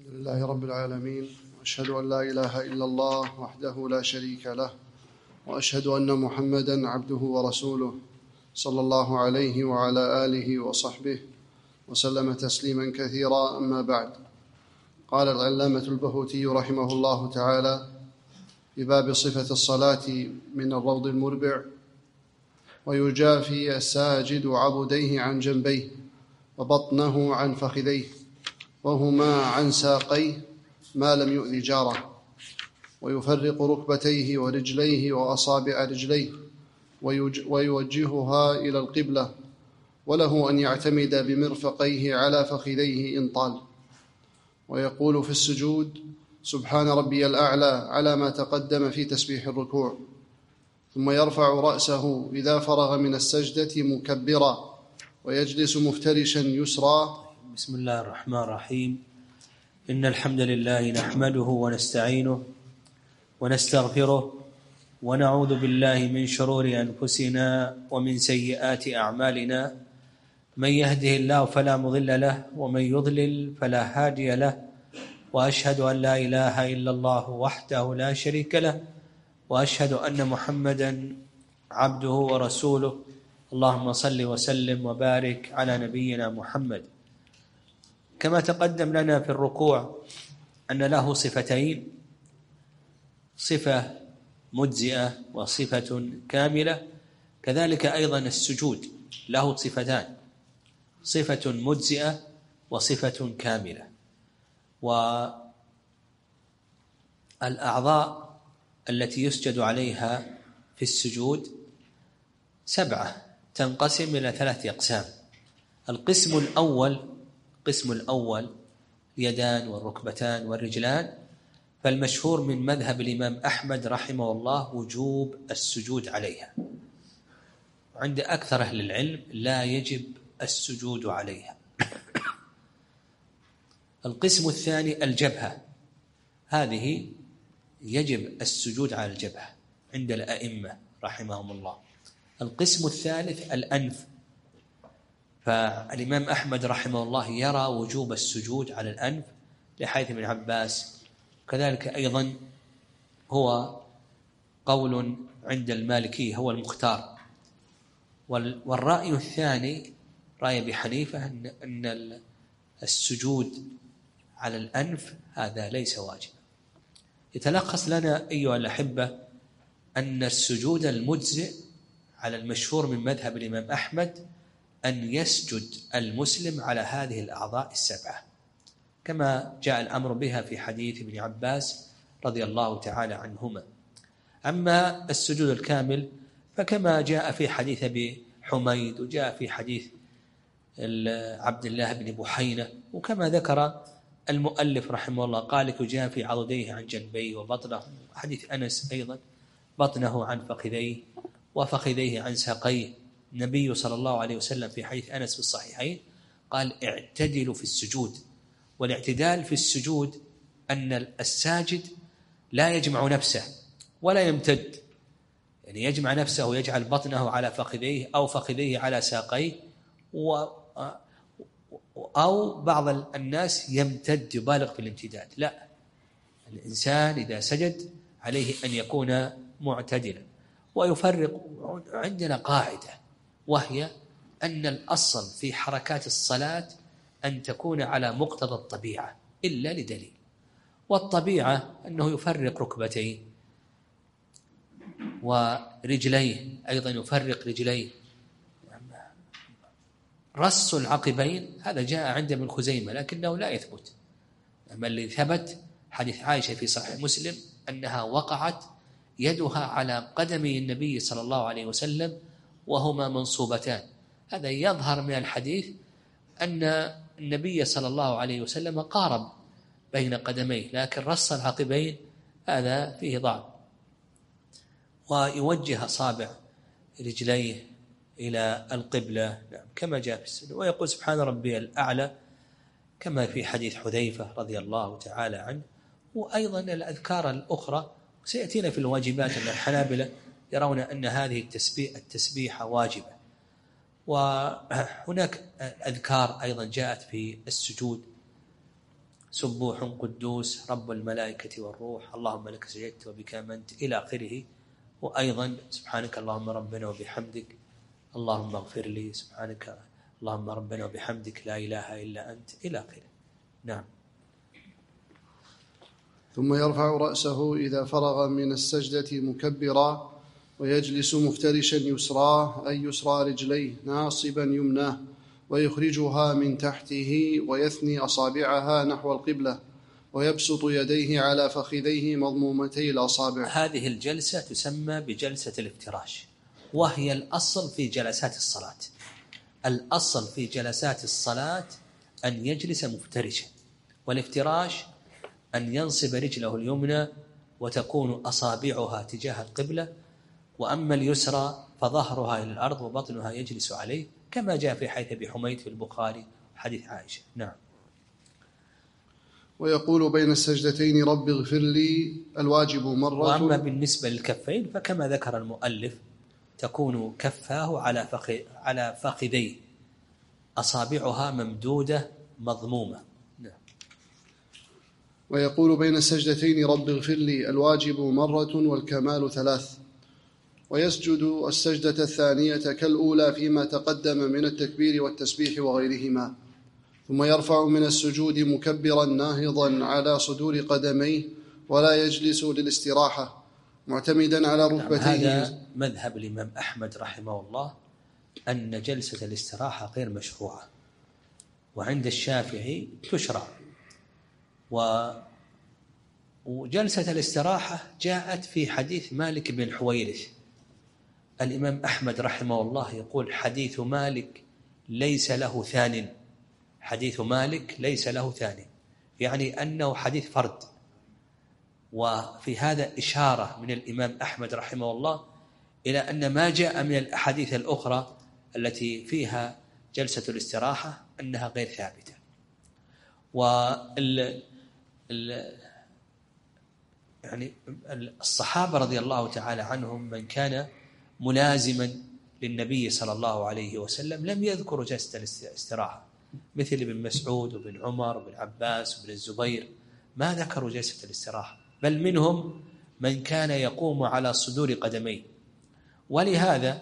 لله رب العالمين، وأشهد أن لا إله إلا الله وحده لا شريك له، وأشهد أن محمدًا عبده ورسوله صلى الله عليه وعلى آله وصحبه وسلم تسليمًا كثيرا. أما بعد، قال العلامة البهوتي رحمه الله تعالى في باب صفة الصلاة من الروض المربع: ويجافي الساجد عضديه عن جنبيه وبطنه عن فخذيه وهما عن ساقيه ما لم يؤذ جاره، ويفرق ركبتيه ورجليه وأصابع رجليه ويوجهها إلى القبلة، وله أن يعتمد بمرفقيه على فخذيه إن طال، ويقول في السجود: سبحان ربي الأعلى على ما تقدم في تسبيح الركوع، ثم يرفع رأسه إذا فرغ من السجدة مكبرا، ويجلس مفترشا يسرا. بسم الله الرحمن الرحيم. إن الحمد لله نحمده ونستعينه ونستغفره ونعوذ بالله من شرور أنفسنا ومن سيئات أعمالنا، من يهده الله فلا مضل له ومن يضلل فلا هادي له، وأشهد أن لا إله إلا الله وحده لا شريك له، وأشهد أن محمدًا عبده ورسوله. اللهم صل وسلم وبارك على نبينا محمد. كما تقدم لنا في الركوع أن له صفتين: صفة مجزئة وصفة كاملة، كذلك أيضا السجود له صفتان: صفة مجزئة وصفة كاملة. والأعضاء التي يسجد عليها في السجود 7، تنقسم إلى 3 أقسام. القسم الأول اليدان والركبتان والرجلان، فالمشهور من مذهب الإمام أحمد رحمه الله وجوب السجود عليها، عند أكثر أهل العلم لا يجب السجود عليها. القسم الثاني الجبهة، هذه يجب السجود على الجبهة عند الأئمة رحمهم الله. القسم الثالث الأنف، فالإمام أحمد رحمه الله يرى وجوب السجود على الأنف لحديث ابن عباس، كذلك أيضا هو قول عند المالكي هو المختار. والرأي الثاني رأي أبي حنيفة أن السجود على الأنف هذا ليس واجب. يتلخص لنا أيها الأحبة أن السجود المجزئ على المشهور من مذهب الإمام أحمد أن يسجد المسلم على هذه الأعضاء 7، كما جاء الأمر بها في حديث ابن عباس رضي الله تعالى عنهما. أما السجود الكامل فكما جاء في حديث أبي حميد، وجاء في حديث عبد الله بن بحينة، وكما ذكر المؤلف رحمه الله قال: يجافي عضديه عن جنبيه وبطنه، حديث أنس أيضا بطنه عن فخذيه وفخذيه عن ساقيه. النبي صلى الله عليه وسلم في حديث أنس في الصحيحين قال: اعتدلوا في السجود. والاعتدال في السجود أن الساجد لا يجمع نفسه ولا يمتد، يعني يجمع نفسه ويجعل بطنه على فخذيه أو فخذيه على ساقيه، أو بعض الناس يمتد يبالغ في الامتداد. لا، الإنسان إذا سجد عليه أن يكون معتدلا. ويفرق عندنا قاعدة، وهي أن الأصل في حركات الصلاة أن تكون على مقتضى الطبيعة إلا لدليل، والطبيعة أنه يفرق ركبتيه ورجليه، أيضا يفرق رجليه. رص العقبين هذا جاء عند ابن خزيمة لكنه لا يثبت. أما الذي ثبت حديث عائشة في صحيح مسلم أنها وقعت يدها على قدمي النبي صلى الله عليه وسلم وهما منصوبتان. هذا يظهر من الحديث أن النبي صلى الله عليه وسلم قارب بين قدميه، لكن رص العقبين هذا فيه ضعف. ويوجه أصابع رجليه إلى القبلة كما جاء في السنة، ويقول: سبحان ربي الأعلى كما في حديث حذيفة رضي الله تعالى عنه. وأيضا الأذكار الأخرى سيأتينا في الواجبات أن الحنابلة يرون أن هذه التسبيحة واجبة. وهناك أذكار أيضا جاءت في السجود، سبوح قدوس رب الملائكة والروح اللهم لك سجدت وبك آمنت إلى آخره. وأيضا سبحانك اللهم ربنا وبحمدك اللهم اغفر لي، سبحانك اللهم ربنا وبحمدك لا إله إلا أنت إلى آخره. نعم. ثم يرفع رأسه إذا فرغ من السجدة مكبرا، ويجلس مفترشا يسراه أي يسرى رجليه ناصبا يمناه، ويخرجها من تحته ويثني أصابعها نحو القبلة، ويبسط يديه على فخذيه مضمومتي الأصابع. هذه الجلسة تسمى بجلسة الافتراش، وهي الأصل في جلسات الصلاة. الأصل في جلسات الصلاة أن يجلس مفترشا، والافتراش أن ينصب رجله اليمنى وتكون أصابعها تجاه القبلة، وأما اليسرى فظهرها إلى الأرض وبطنها يجلس عليه، كما جاء في حديث أبي حميد في البخاري حديث عائشة. نعم. ويقول بين السجدتين رب اغفر لي الواجب مرة. وأما بالنسبة للكفين فكما ذكر المؤلف تكون كفاه على فخذيه، أصابعها ممدودة مضمومة. نعم. ويقول بين السجدتين رب اغفر لي الواجب مرة والكمال 3. ويسجد السجدة الثانية كالأولى فيما تقدم من التكبير والتسبيح وغيرهما، ثم يرفع من السجود مكبرا ناهضا على صدور قدميه، ولا يجلس للاستراحة معتمدا على ركبتيه. هذا مذهب الإمام أحمد رحمه الله، أن جلسة الاستراحة غير مشروعة، وعند الشافعي تشرع. وجلسة الاستراحة جاءت في حديث مالك بن حويرث. الإمام أحمد رحمه الله يقول حديث مالك ليس له ثان، حديث مالك ليس له ثاني، يعني أنه حديث فرد. وفي هذا إشارة من الإمام أحمد رحمه الله إلى أن ما جاء من الأحاديث الأخرى التي فيها جلسة الاستراحة أنها غير ثابتة. يعني الصحابة رضي الله تعالى عنهم من كان ملازما للنبي صلى الله عليه وسلم لم يذكروا جلسة الاستراحة، مثل ابن مسعود وابن عمر وابن عباس وابن الزبير، ما ذكروا جلسة الاستراحة، بل منهم من كان يقوم على صدور قدميه. ولهذا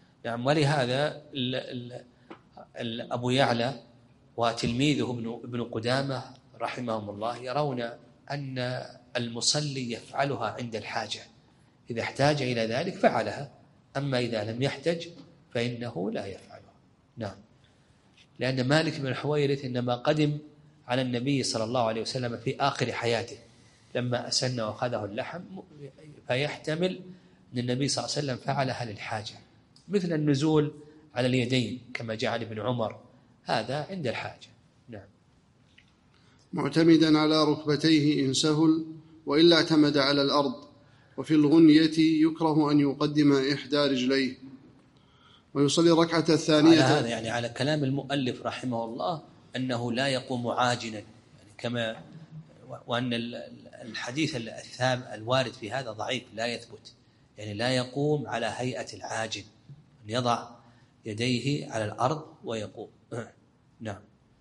أبو يعلى وتلميذه ابن قدامة رحمهم الله يرون أن المصلي يفعلها عند الحاجة، إذا احتاج إلى ذلك فعلها، أما إذا لم يحتج فإنه لا يفعلها. نعم. لأن مالك بن حويرث إنما قدم على النبي صلى الله عليه وسلم في آخر حياته لما أسن وأخذه اللحم، فيحتمل أن النبي صلى الله عليه وسلم فعلها للحاجة، مثل النزول على اليدين كما جاء عن ابن عمر، هذا عند الحاجة. نعم. معتمدا على ركبتيه إن سهل، وإلا اعتمد على الأرض. وفي الغنية يكره أن يقدم إحدى رجليه. ويصلي الركعة الثانية على هذا يعني على كلام المؤلف رحمه الله أنه لا يقوم عاجنا، يعني كما وأن الحديث الوارد في هذا ضعيف لا يثبت، يعني لا يقوم على هيئة العاجن، أن يضع يديه على الأرض ويقوم. نعم.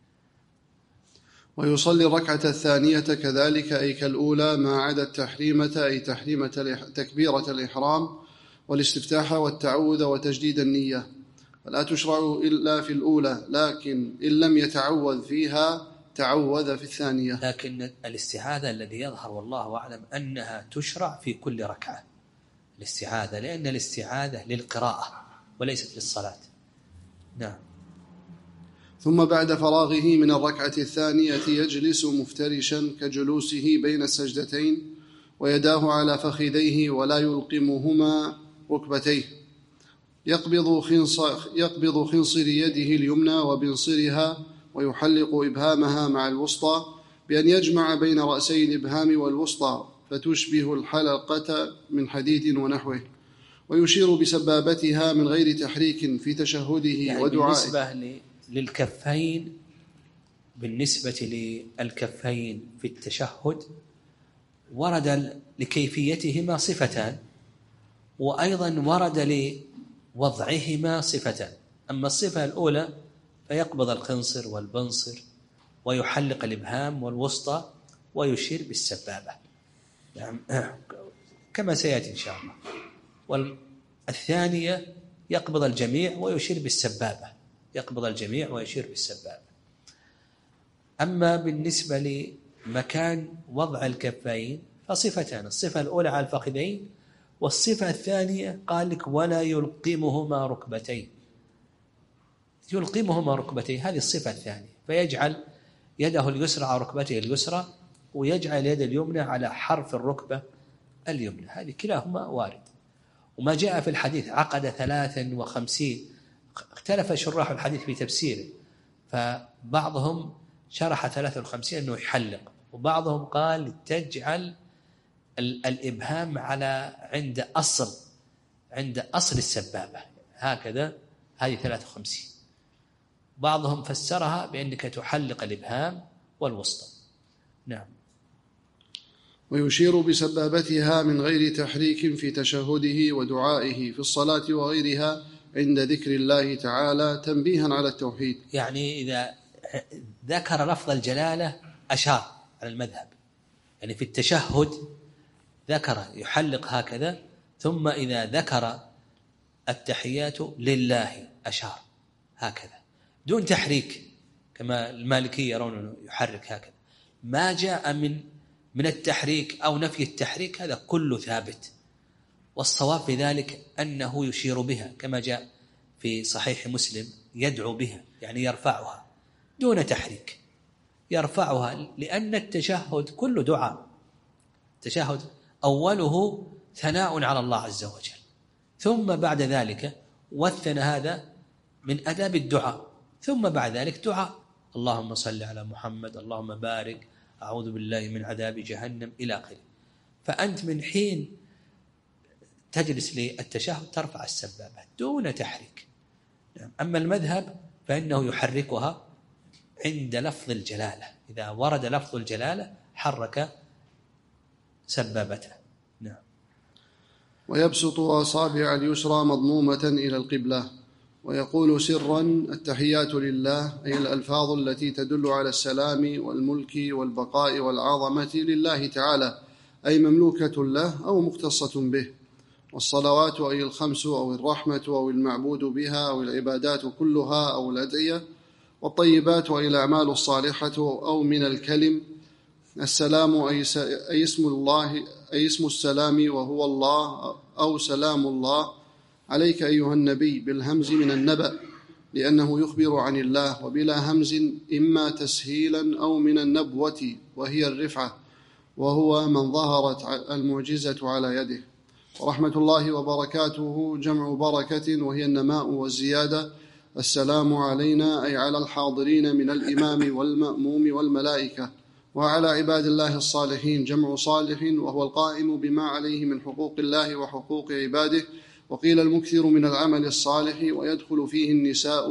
ويصلي الركعة الثانية كذلك أي كالأولى ما عدا التحريمة أي تكبيرة الإحرام والاستفتاح والتعوذ وتجديد النية، فلا تشرع إلا في الأولى، لكن إن لم يتعوذ فيها تعوذ في الثانية. لكن الاستعاذة الذي يظهر والله أعلم أنها تشرع في كل ركعة، الاستعاذة، لأن الاستعاذة للقراءة وليست للصلاة. نعم. ثم بعد فراغه من الركعة الثانية يجلس مفترشا كجلوسه بين السجدتين، ويداه على فخذيه ولا يلقمهما ركبتيه، يقبض خنصر يده اليمنى وبنصرها، ويحلق إبهامها مع الوسطى بأن يجمع بين رأسي الإبهام والوسطى فتشبه الحلقة من حديد ونحوه، ويشير بسبابتها من غير تحريك في تشهده يعني ودعائه. بالنسبة للكفين في التشهد ورد لكيفيتهما صفتان، وأيضا ورد لوضعهما صفتان. أما الصفة الأولى فيقبض الخنصر والبنصر ويحلق الإبهام والوسطى ويشير بالسبابة، يعني كما سيأتي إن شاء الله. والثانية يقبض الجميع ويشير بالسبابة، يقبض الجميع ويشير بالسبابة. أما بالنسبة لمكان وضع الكفين فصفتان، الصفة الأولى على الفخذين، والصفة الثانية قال لك ولا يلقمهما ركبتين، يلقمهما ركبتين هذه الصفة الثانية، فيجعل يده اليسرى على ركبته اليسرى ويجعل يد اليمنى على حرف الركبة اليمنى، هذه كلاهما وارد. وما جاء في الحديث عقد 53، اختلف شراح الحديث في تفسيره، فبعضهم شرح 53 أنه يحلق، وبعضهم قال تجعل الإبهام على عند أصل السبابة هكذا، هذه 53. بعضهم فسرها بأنك تحلق الإبهام والوسطى. نعم. ويشير بسبابتها من غير تحريك في تشهده ودعائه في الصلاة وغيرها عند ذكر الله تعالى تنبيها على التوحيد. يعني إذا ذكر لفظ الجلالة أشار على المذهب، يعني في التشهد ذكر يحلق هكذا، ثم إذا ذكر التحيات لله أشار هكذا دون تحريك، كما المالكية يرون أنه يحرك هكذا. ما جاء من التحريك أو نفي التحريك هذا كله ثابت، والصواب في ذلك أنه يشير بها كما جاء في صحيح مسلم، يدعو بها يعني يرفعها دون تحريك، يرفعها، لأن التشهد كله دعاء. التشهد أوله ثناء على الله عز وجل، ثم بعد ذلك والثناء هذا من أداب الدعاء، ثم بعد ذلك دعاء اللهم صل على محمد، اللهم بارك، أعوذ بالله من عذاب جهنم إلى آخره. فأنت من حين تجلس للتشهد ترفع السبابة دون تحريك. أما المذهب فإنه يحركها عند لفظ الجلالة، إذا ورد لفظ الجلالة حرك سبابته. نعم. ويبسط أصابع اليسرى مضمومة إلى القبلة، ويقول سرا التحيات لله، أي الألفاظ التي تدل على السلام والملك والبقاء والعظمة لله تعالى، أي مملوكة له أو مختصة به. والصلوات أي الخمس أو الرحمة أو المعبود بها أو العبادات كلها أو الأدعية. والطيبات أي الأعمال الصالحة أو من الكلم. السلام أي اسم الله، أي اسم السلام وهو الله أو سلام الله عليك أيها النبي بالهمز من النبأ، لأنه يخبر عن الله، وبلا همز إما تسهيلا أو من النبوة وهي الرفعة، وهو من ظهرت المعجزة على يده. ورحمة الله وبركاته جمع بركة وهي النماء والزيادة. السلام علينا أي على الحاضرين من الإمام والمأموم والملائكة، وعلى عباد الله الصالحين جمع صالح، وهو القائم بما عليه من حقوق الله وحقوق عباده. وقيل المكثر من العمل الصالح، ويدخل فيه النساء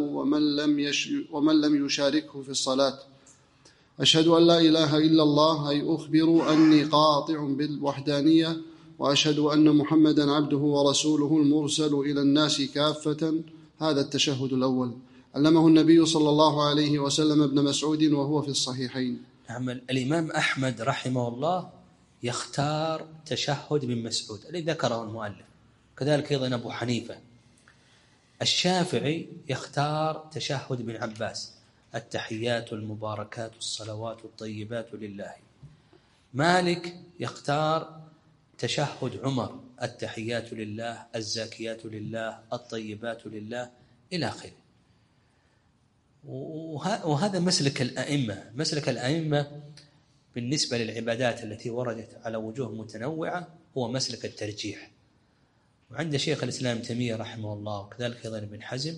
ومن لم يشاركه في الصلاة. أشهد أن لا إله إلا الله، أي أخبر أني قاطع بالوحدانية، وأشهد أن محمدا عبده ورسوله المرسل إلى الناس كافة. هذا التشهد الأول علمه النبي صلى الله عليه وسلم ابن مسعود وهو في الصحيحين. نعم. الإمام أحمد رحمه الله يختار تشهد ابن مسعود الذي ذكره المؤلف، كذلك أيضا أبو حنيفة. الشافعي يختار تشهد ابن عباس، التحيات المباركات الصلوات الطيبات لله. مالك يختار تشهد عمر، التحيات لله الزاكيات لله الطيبات لله إلى آخره. وهذا مسلك الأئمة. مسلك الأئمة بالنسبة للعبادات التي وردت على وجوه متنوعة هو مسلك الترجيح. وعند شيخ الإسلام تيمية رحمه الله وكذلك أيضا ابن حزم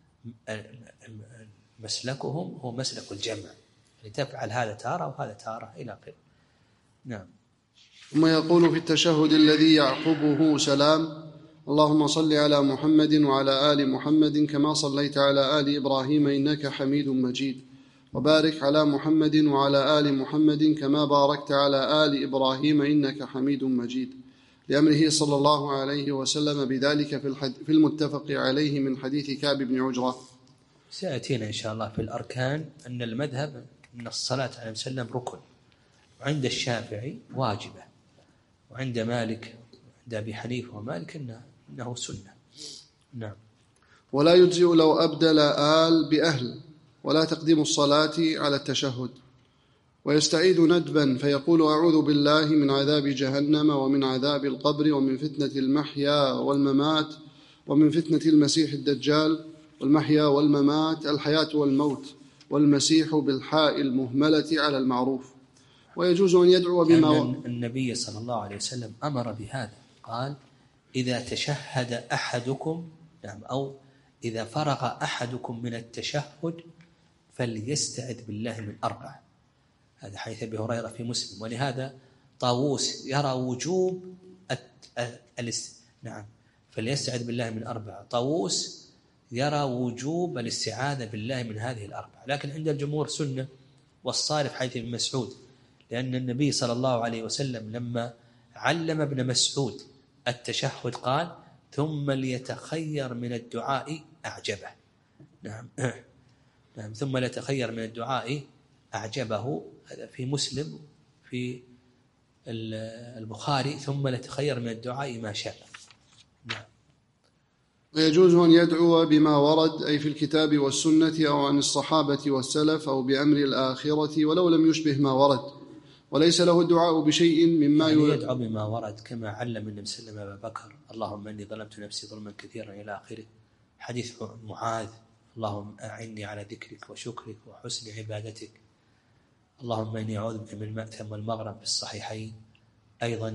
مسلكهم هو مسلك الجمع، لتفعل هذا تارة وهذا تارة إلى آخره. نعم. ثم يقول في التشهد الذي يعقبه سلام: اللهم صل على محمد وعلى آل محمد كما صليت على آل إبراهيم إنك حميد مجيد، وبارك على محمد وعلى آل محمد كما باركت على آل إبراهيم إنك حميد مجيد، لأمره صلى الله عليه وسلم بذلك في المتفق عليه من حديث كعب بن عجرة. سيأتينا إن شاء الله في الأركان أن المذهب أن الصلاة عليه وسلم ركن، وعند الشافعي واجبة، وعند مالك عند أبي حنيفة ومالك إنه سنة. نعم. ولا يجزئ لو أبدل آل بأهل، ولا تقديم الصلاة على التشهد. ويستعيذ ندبا فيقول أعوذ بالله من عذاب جهنم ومن عذاب القبر ومن فتنة المحيا والممات ومن فتنة المسيح الدجال. والمحيا والممات الحياة والموت، والمسيح بالحاء المهملة على المعروف. ويجوز أن يدعو بما النبي صلى الله عليه وسلم أمر بهذا، قال إذا تشهد أحدكم، نعم، أو إذا فرغ أحدكم من التشهد فليستعذ بالله من 4. هذا حديث أبي هريرة في مسلم. ولهذا طاووس يرى وجوب نعم، فليستعذ بالله من 4. طاووس يرى وجوب الاستعاذة بالله من هذه 4، لكن عند الجمهور سنة. والصارف حديث ابن مسعود، لأن النبي صلى الله عليه وسلم لما علم ابن مسعود التشهد قال ثم ليتخير من الدعاء أعجبه. نعم. نعم، ثم ليتخير من الدعاء أعجبه. هذا في مسلم، في البخاري ثم ليتخير من الدعاء ما شاء. نعم. ويجوز أن يدعو بما ورد، أي في الكتاب والسنة أو عن الصحابة والسلف أو بأمر الآخرة ولو لم يشبه ما ورد، وليس له الدعاء بشيء مما يعني يدعو بما ورد كما علم النبي صلى الله عليه وسلم أبا بكر اللهم إني ظلمت نفسي ظلما كثيرا إلى آخره. حديث معاذ اللهم أعني على ذكرك وشكرك وحسن عبادتك. اللهم إني أعوذ بك من المأثم والمغرم في الصحيحين. أيضا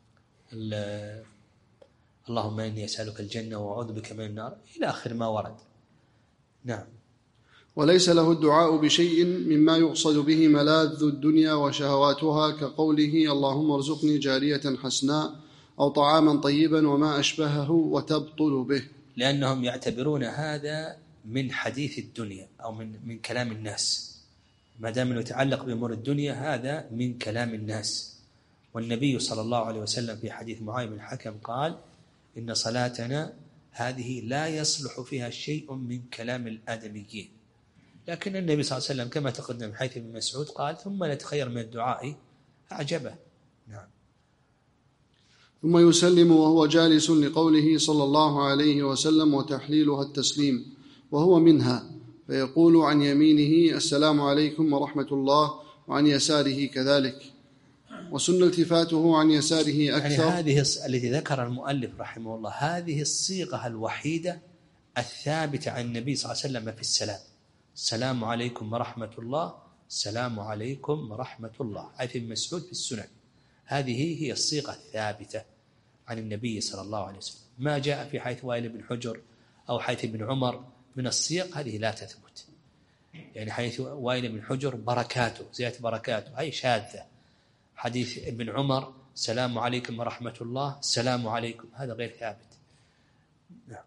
اللهم إني أسألك الجنة وأعوذ بك من النار إلى آخر ما ورد. نعم. وليس له الدعاء بشيء مما يقصد به ملاذ الدنيا وشهواتها، كقوله اللهم ارزقني جارية حسناء أو طعاما طيبا وما أشبهه، وتبطل به، لأنهم يعتبرون هذا من حديث الدنيا أو من كلام الناس. ما دام انه يتعلق بأمور الدنيا هذا من كلام الناس. والنبي صلى الله عليه وسلم في حديث معاذ بن الحكم قال إن صلاتنا هذه لا يصلح فيها شيء من كلام الآدميين. لكن النبي صلى الله عليه وسلم كما تقدم حيث ابن مسعود قال ثم نتخير من الدعاء أعجبه. نعم. ثم يسلم وهو جالس لقوله صلى الله عليه وسلم وتحليلها التسليم، وهو منها، فيقول عن يمينه السلام عليكم ورحمة الله، وعن يساره كذلك. وسن التفاته عن يساره أكثر. يعني هذه التي ذكر المؤلف رحمه الله هذه الصيغة الوحيدة الثابتة عن النبي صلى الله عليه وسلم في السلام. السلام عليكم ورحمة الله، السلام عليكم ورحمة الله، حيث ابن مسعود في السنن. هذه هي الصيغة الثابتة عن النبي صلى الله عليه وسلم. ما جاء في حيث وائل بن حجر أو حيث ابن عمر من الصيغ هذه لا تثبت. يعني حيث وائل بن حجر بركاته، زيادة بركاته، هي شاذة. حديث ابن عمر السلام عليكم ورحمة الله، السلام عليكم، هذا غير ثابت. نعم.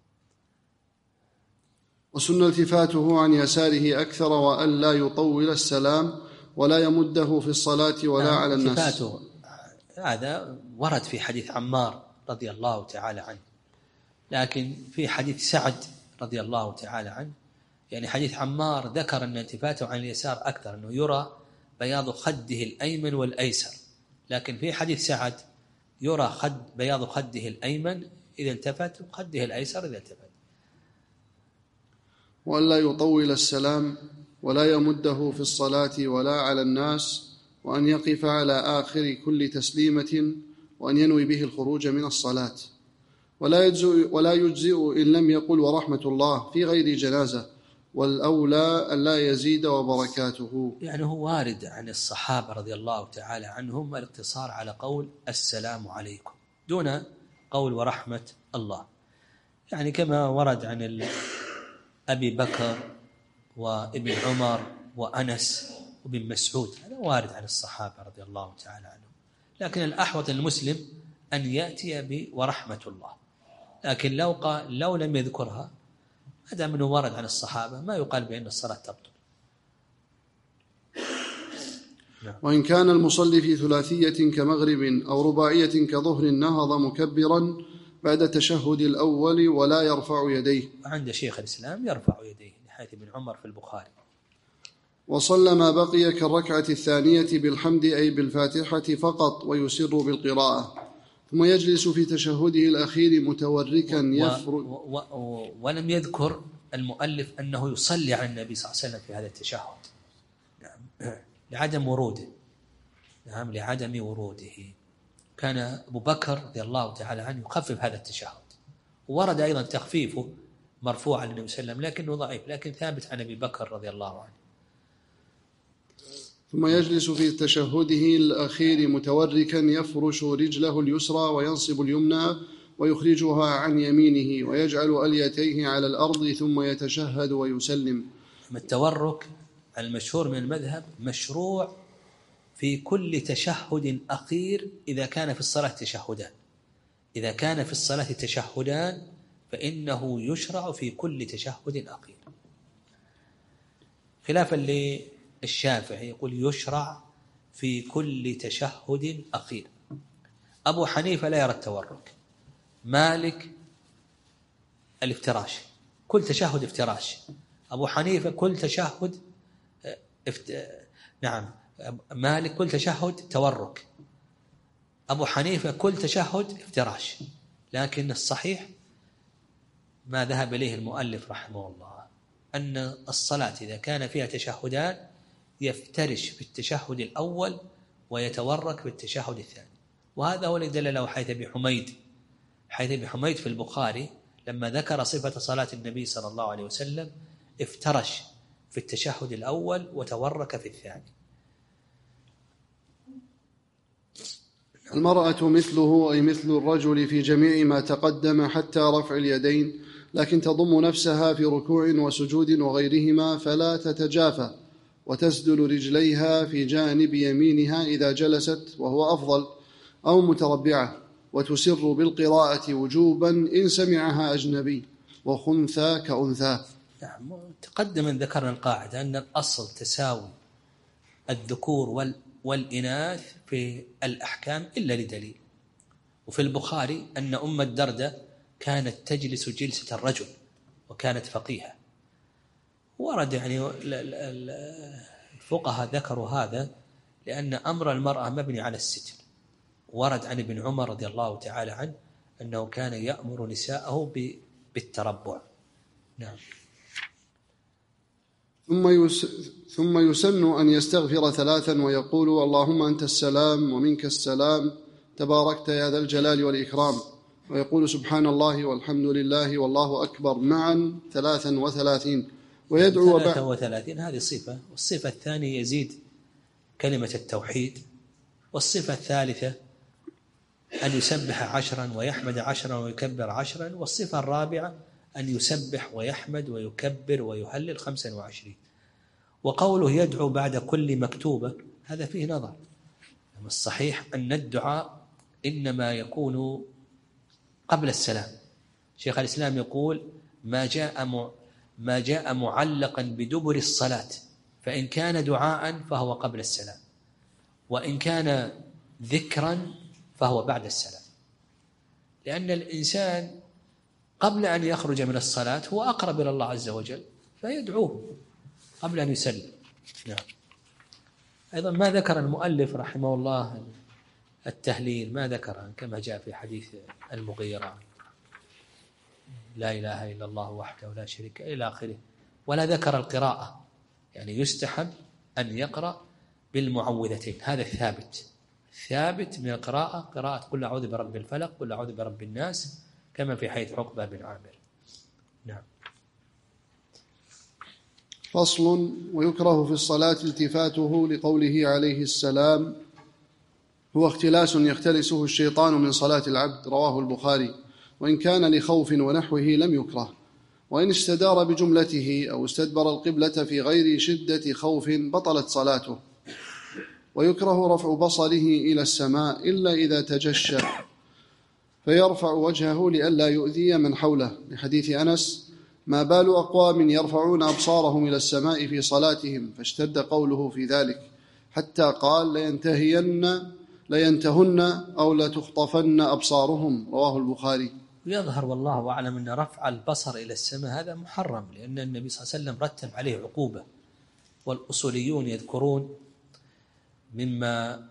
وسن التفاته عن يساره أكثر، وأن لا يطول السلام ولا يمده في الصلاة ولا على الناس. التفاته هذا ورد في حديث عمار رضي الله تعالى عنه، لكن في حديث سعد رضي الله تعالى عنه، يعني حديث عمار ذكر أن التفاته عن اليسار أكثر، أنه يرى بياض خده الأيمن والأيسر، لكن في حديث سعد يرى بياض خده الأيمن إذا التفت وخده الأيسر إذا التفت. وأن لا يطول السلام ولا يمده في الصلاة ولا على الناس، وأن يقف على آخر كل تسليمة، وأن ينوي به الخروج من الصلاة. ولا يجزئ إن لم يقل ورحمة الله في غير جنازة، والأولى أن لا يزيد وبركاته. يعني هو وارد عن الصحابة رضي الله تعالى عنهم الاقتصار على قول السلام عليكم دون قول ورحمة الله، يعني كما ورد عن أبي بكر وابن عمر وأنس وابن مسعود، هذا وارد عن الصحابة رضي الله تعالى عنهم. لكن الأحوط المسلم أن يأتي ورحمة الله، لكن لو لم يذكرها ما دام أنه ورد عن الصحابة ما يقال بأن الصلاة تبطل. وإن كان المصلي في ثلاثية كمغرب أو رباعية كظهر نهض مكبرا بعد التشهد الأول ولا يرفع يديه. وعند شيخ الإسلام يرفع يديه لحديث ابن عمر في البخاري. وصلى ما بقي كالركعة الثانية بالحمد أي بالفاتحة فقط ويسر بالقراءة، ثم يجلس في تشهده الأخير متوركا يفرج. ولم يذكر المؤلف أنه يصلي على النبي صلى الله عليه وسلم في هذا التشهد، لعدم وروده. نعم، لعدم وروده. كان أبو بكر رضي الله تعالى عنه يخفف هذا التشهد، ورد أيضا تخفيفه مرفوعا للنبي صلى الله عليه وسلم لكنه ضعيف، لكن ثابت عن أبي بكر رضي الله عنه. ثم يجلس في تشهده الأخير متوركا يفرش رجله اليسرى وينصب اليمنى ويخرجها عن يمينه ويجعل أليتيه على الأرض ثم يتشهد ويسلم. التورك المشهور من المذهب مشروع في كل تشهد أخير إذا كان في الصلاة تشهدان. إذا كان في الصلاة تشهدان فإنه يشرع في كل تشهد أخير، خلافا للشافعي يقول يشرع في كل تشهد أخير. أبو حنيفة لا يرى التورك، مالك الافتراش، كل تشهد افتراش. أبو حنيفة كل تشهد نعم، مالك كل تشهد تورك، أبو حنيفة كل تشهد افتراش. لكن الصحيح ما ذهب إليه المؤلف رحمه الله أن الصلاة إذا كان فيها تشهدان يفترش في التشهد الأول ويتورك في التشهد الثاني. وهذا هو الذي دل له حيث بحميد في البخاري لما ذكر صفة صلاة النبي صلى الله عليه وسلم افترش في التشهد الأول وتورك في الثاني. المرأة مثله أي مثل الرجل في جميع ما تقدم حتى رفع اليدين، لكن تضم نفسها في ركوع وسجود وغيرهما فلا تتجافى، وتسدل رجليها في جانب يمينها إذا جلست وهو أفضل، أو متربعة، وتسر بالقراءة وجوبا إن سمعها أجنبي، وخنثى كأنثى. نعم، تقدم أن ذكرنا القاعدة أن الأصل تساوي الذكور والإناث في الأحكام إلا لدليل. وفي البخاري أن أم الدرداء كانت تجلس جلسة الرجل وكانت فقيهة. ورد يعني الفقهاء ذكروا هذا لأن أمر المرأة مبني على الستر. ورد عن ابن عمر رضي الله تعالى عنه أنه كان يأمر نساءه بالتربع. نعم. ثم يسن أن يستغفر 3 ويقول اللهم أنت السلام ومنك السلام تباركت يا ذا الجلال والإكرام، ويقول سبحان الله والحمد لله والله أكبر معا 33، ويدعو 33 هذه صفة. والصفة الثانية يزيد كلمة التوحيد. والصفة الثالثة أن يسبح 10 ويحمد 10 ويكبر 10. والصفة الرابعة أن يسبح ويحمد ويكبر ويهلل 25. وقوله يدعو بعد كل مكتوبة هذا فيه نظر. الصحيح أن الدعاء إنما يكون قبل السلام. شيخ الإسلام يقول ما جاء معلقا بدبر الصلاة فإن كان دعاء فهو قبل السلام، وإن كان ذكرا فهو بعد السلام، لأن الإنسان قبل أن يخرج من الصلاة هو أقرب إلى الله عز وجل فيدعوه قبل أن يسلم. نعم. أيضا ما ذكر المؤلف رحمه الله التهليل، ما ذكر كما جاء في حديث المغيرة لا إله إلا الله وحده لا شريك له إلى آخره. ولا ذكر القراءة، يعني يستحب أن يقرأ بالمعوذتين. هذا ثابت من القراءة، قراءة قل أعوذ برب الفلق قل أعوذ برب الناس كما في حديث عقبة بن عامر. نعم. فصل. ويكره في الصلاة التفاته لقوله عليه السلام هو اختلاس يختلسه الشيطان من صلاة العبد، رواه البخاري، وإن كان لخوف ونحوه لم يكره، وإن استدار بجملته أو استدبر القبلة في غير شدة خوف بطلت صلاته. ويكره رفع بصره إلى السماء إلا إذا تجشى فيرفع وجهه لئلا يؤذي من حوله، لحديث أنس ما بال أقوام يرفعون أبصارهم إلى السماء في صلاتهم، فاشتد قوله في ذلك حتى قال لينتهن أو لتخطفن أبصارهم، رواه البخاري. يظهر والله أعلم أن رفع البصر إلى السماء هذا محرم، لأن النبي صلى الله عليه وسلم رتب عليه عقوبة والأصوليون يذكرون مما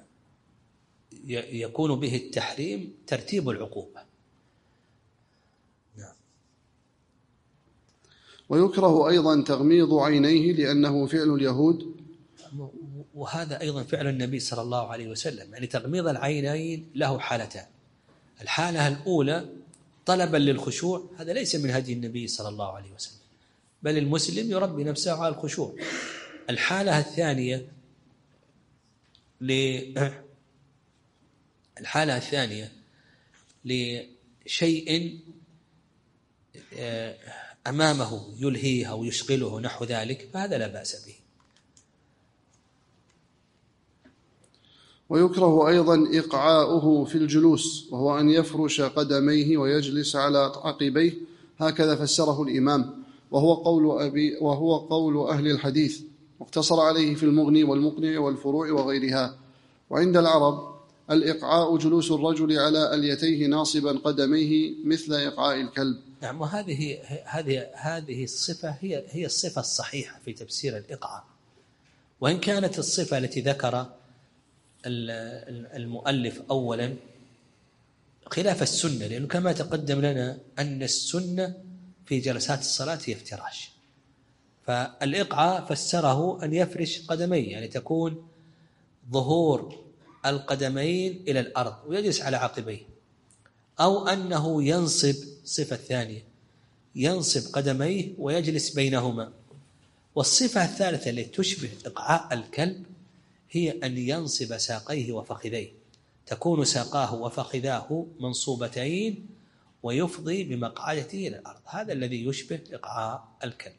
يكون به التحريم ترتيب العقوبة. نعم. ويكره أيضا تغميض عينيه لأنه فعل اليهود، وهذا أيضا فعل النبي صلى الله عليه وسلم. يعني تغميض العينين له حالتان. الحالة الأولى طلبا للخشوع، هذا ليس من هدي النبي صلى الله عليه وسلم، بل المسلم يربي نفسه على الخشوع. الحالة الثانية لشيء أمامه يلهيه أو يشغله نحو ذلك، فهذا لا بأس به. ويكره أيضا إقعاؤه في الجلوس، وهو أن يفرش قدميه ويجلس على عقبيه، هكذا فسره الإمام، وهو قول أهل الحديث، واقتصر عليه في المغني والمقنع والفروع وغيرها. وعند العرب الإقعاء جلوس الرجل على أليتيه ناصبا قدميه مثل إقعاء الكلب. نعم. وهذه هذه الصفة هي الصفة الصحيحة في تفسير الإقعاء، وإن كانت الصفة التي ذكر المؤلف أولا خلاف السنة، لأنه كما تقدم لنا أن السنة في جلسات الصلاة هي افتراش. فالإقعاء فسره أن يفرش قدميه، يعني تكون ظهور القدمين إلى الأرض ويجلس على عقبيه، أو أنه ينصب، صفة ثانية، ينصب قدميه ويجلس بينهما. والصفة الثالثة التي تشبه إقعاء الكلب هي أن ينصب ساقيه وفخذيه، تكون ساقاه وفخذاه منصوبتين ويفضي بمقعدته إلى الأرض. هذا الذي يشبه إقعاء الكلب.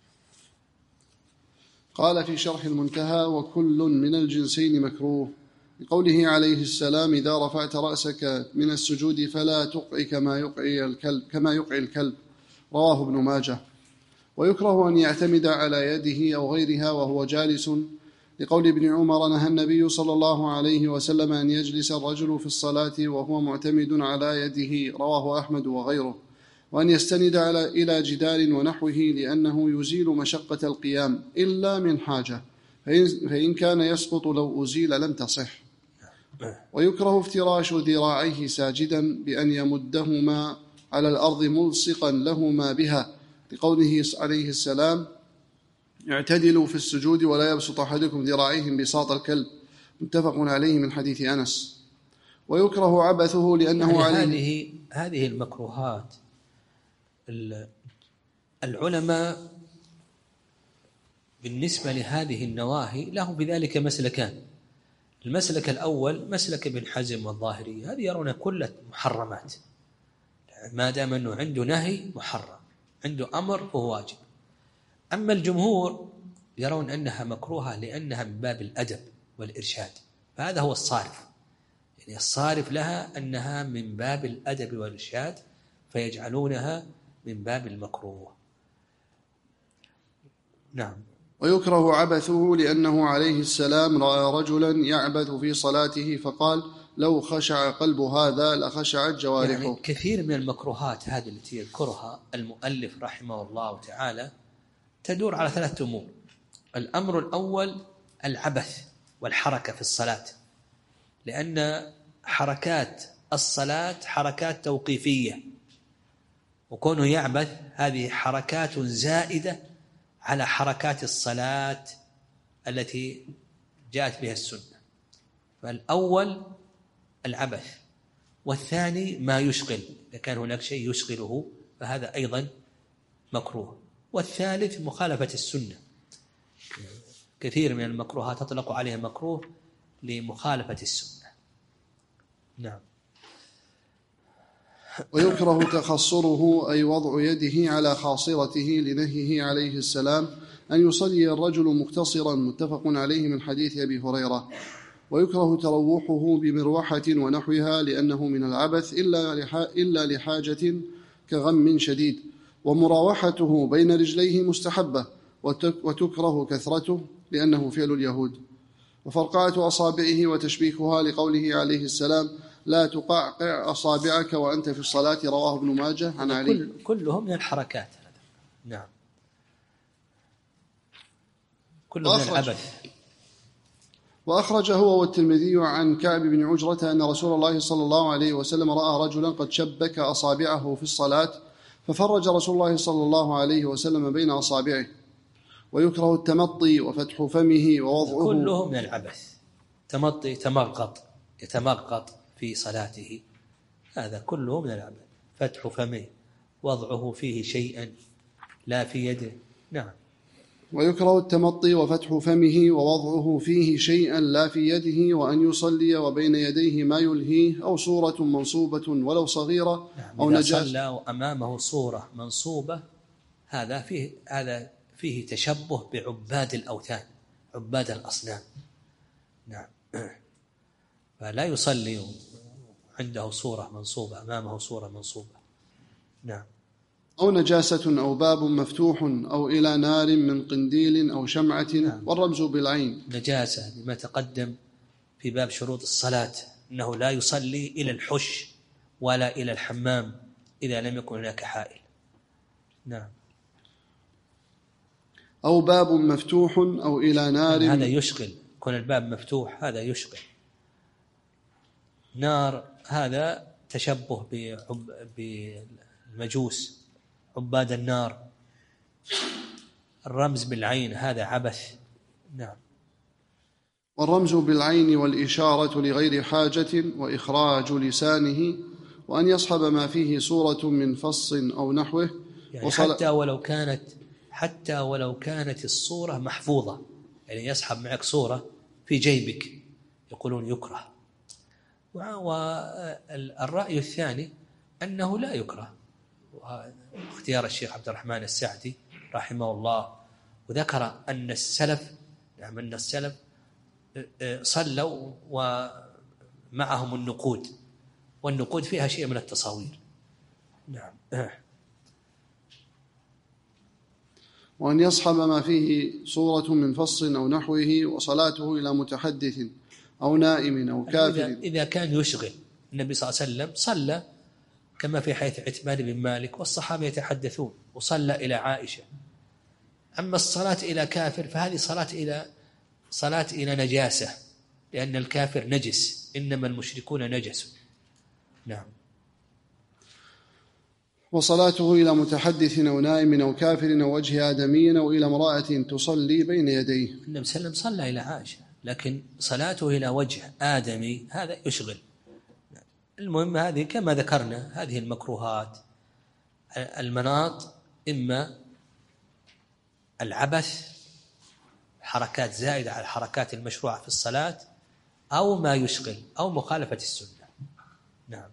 قال في شرح المنتهى: وكل من الجنسين مكروه، بقوله عليه السلام: إذا رفعت رأسك من السجود فلا تقع كما يقع الكلب، رواه ابن ماجه. ويكره أن يعتمد على يده أو غيرها وهو جالس، لقول ابن عمر: نهى النبي صلى الله عليه وسلم أن يجلس الرجل في الصلاة وهو معتمد على يده، رواه أحمد وغيره. وأن يستند إلى جدار ونحوه لأنه يزيل مشقة القيام إلا من حاجة، فإن كان يسقط لو أزيل لم تصح. ويكره افتراش ذراعيه ساجدا بأن يمدهما على الأرض ملصقا لهما بها، لقوله عليه السلام: اعتدلوا في السجود ولا يبسط أحدكم ذراعيه بساط الكلب، متفق عليه من حديث أنس. ويكره عبثه لأنه عليه هذه المكروهات. العلماء بالنسبة لهذه النواهي لهم بذلك مسلكان. المسلك الأول مسلك ابن حزم والظاهري، هذه يرون كل محرمات، ما دام أنه عنده نهي محرم، عنده أمر فهو واجب. أما الجمهور يرون أنها مكروهة لأنها من باب الأدب والإرشاد، فهذا هو الصارف، يعني الصارف لها أنها من باب الأدب والإرشاد، فيجعلونها من باب المكروه. نعم. ويكره عبثه لأنه عليه السلام رأى رجلا يعبث في صلاته فقال: لو خشع قلب هذا لخشعت جوارحه. يعني كثير من المكروهات هذه التي يذكرها المؤلف رحمه الله تعالى تدور على 3 أمور. الأمر الأول العبث والحركة في الصلاة، لأن حركات الصلاة حركات توقيفية، وكونه يعبث هذه حركات زائدة على حركات الصلاة التي جاءت بها السنة. فالأول العبث، والثاني ما يشغل، إذا كان هناك شيء يشغله فهذا أيضا مكروه، والثالث مخالفة السنة. كثير من المكروهات تطلق عليها مكروه لمخالفة السنة. نعم. ويكره تخصره، أي وضع يده على خاصرته، لنهيه عليه السلام أن يصلي الرجل مختصرا، متفق عليه من حديث أبي هريرة. ويكره تروحه بمروحة ونحوها لأنه من العبث إلا لحاجة كغم شديد. ومراوحته بين رجليه مستحبة، وتكره كثرته لأنه فعل اليهود. وفرقعة أصابعه وتشبيكها، لقوله عليه السلام: لا تقعقع أصابعك وأنت في الصلاة، رواه ابن ماجه عن علي. كلهم من الحركات. نعم، كله من العبث. وأخرج هو والترمذي عن كعب بن عجرة أن رسول الله صلى الله عليه وسلم رأى رجلا قد شبك أصابعه في الصلاة ففرج رسول الله صلى الله عليه وسلم بين أصابعه. ويكره التمطي وفتح فمه ووضعه، كله من العبث. تمطي يتمغط في صلاته، هذا كله من العبث. فتح فمه، وضعه فيه شيئا لا في يده. نعم. ويكره التمطي وفتح فمه ووضعه فيه شيئا لا في يده، وأن يصلي وبين يديه ما يلهيه أو صورة منصوبة ولو صغيرة. نعم. أو إذا نجاسة صلى وأمامه صورة منصوبة هذا فيه تشبه بعباد الأوثان، عباد الأصنام. نعم. فلا يصلي عنده صورة منصوبة، أمامه صورة منصوبة. نعم. أو نجاسة أو باب مفتوح أو إلى نار من قنديل أو شمعة. نعم. والرمز بالعين. نجاسة بما تقدم في باب شروط الصلاة، أنه لا يصلي إلى الحش ولا إلى الحمام إذا لم يكن هناك حائل. نعم. أو باب مفتوح أو إلى نار. هذا يشغل، كون الباب مفتوح هذا يشغل. نار هذا تشبه بالمجوس، عباد النار. الرمز بالعين هذا عبث. نعم. والرمز بالعين والإشارة لغير حاجة وإخراج لسانه، وأن يصحب ما فيه صورة من فص أو نحوه. يعني حتى ولو كانت الصورة محفوظة، يعني يسحب معك صورة في جيبك، يقولون يكره. والرأي الثاني أنه لا يكره، واختيار الشيخ عبد الرحمن السعدي رحمه الله. وذكر أن السلف صلوا ومعهم النقود، والنقود فيها شيء من التصاوير. نعم. وأن يصحب ما فيه صورة من فص أو نحوه، وصلاته إلى متحدث أو نائم أو كافر. إذا كان يشغل، النبي صلى الله عليه وسلم صلى كما في حيث عتبان بن مالك والصحابة يتحدثون، وصلى إلى عائشة. أما الصلاة إلى كافر فهذه صلاة إلى نجاسة، لأن الكافر نجس، إنما المشركون نجس. نعم. وصلاته إلى متحدث أو نائم أو كافر أو وجه آدمي أو إلى امرأة تصلي بين يديه. النبي صلى الله عليه وسلم صلى إلى عائشة، لكن صلاته إلى وجه آدمي هذا يشغل. المهم هذه كما ذكرنا، هذه المكروهات المناط إما العبث، حركات زائدة على الحركات المشروعة في الصلاة، أو ما يشغل، أو مخالفة السنة. نعم.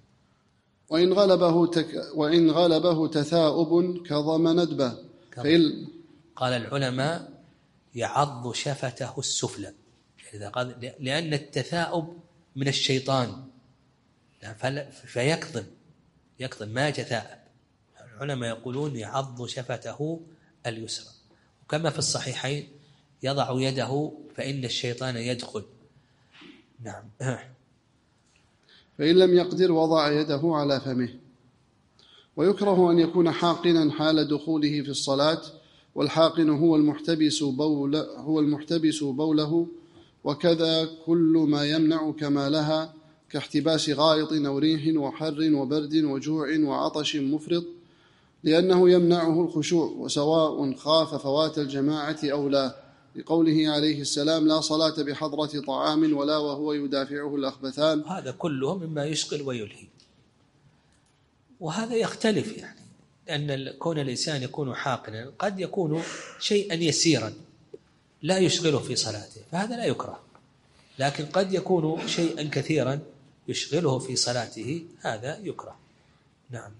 وإن غلبه تثاؤب كظم ندبه. قال العلماء يعض شفته السفلى، لأن التثاؤب من الشيطان، فيكظم ما يتثاءب. العلماء يقولون يعض شفته اليسرى، وكما في الصحيحين يضع يده فإن الشيطان يدخل. نعم. فإن لم يقدر وضع يده على فمه. ويكره أن يكون حاقنا حال دخوله في الصلاة، والحاقن هو المحتبس بوله، وكذا كل ما يمنع كمالها، كاحتباس غائط أو ريح وحر وبرد وجوع وعطش مفرط، لأنه يمنعه الخشوع، وسواء خاف فوات الجماعة أو لا، لقوله عليه السلام: لا صلاة بحضرة طعام ولا وهو يدافعه الأخبثان. هذا كله مما يشغل ويلهي. وهذا يختلف، يعني أن كون الإنسان يكون حاقنا قد يكون شيئا يسيرا لا يشغله في صلاته، فهذا لا يكره. لكن قد يكون شيئا كثيرا يشغله في صلاته، هذا يكره. نعم.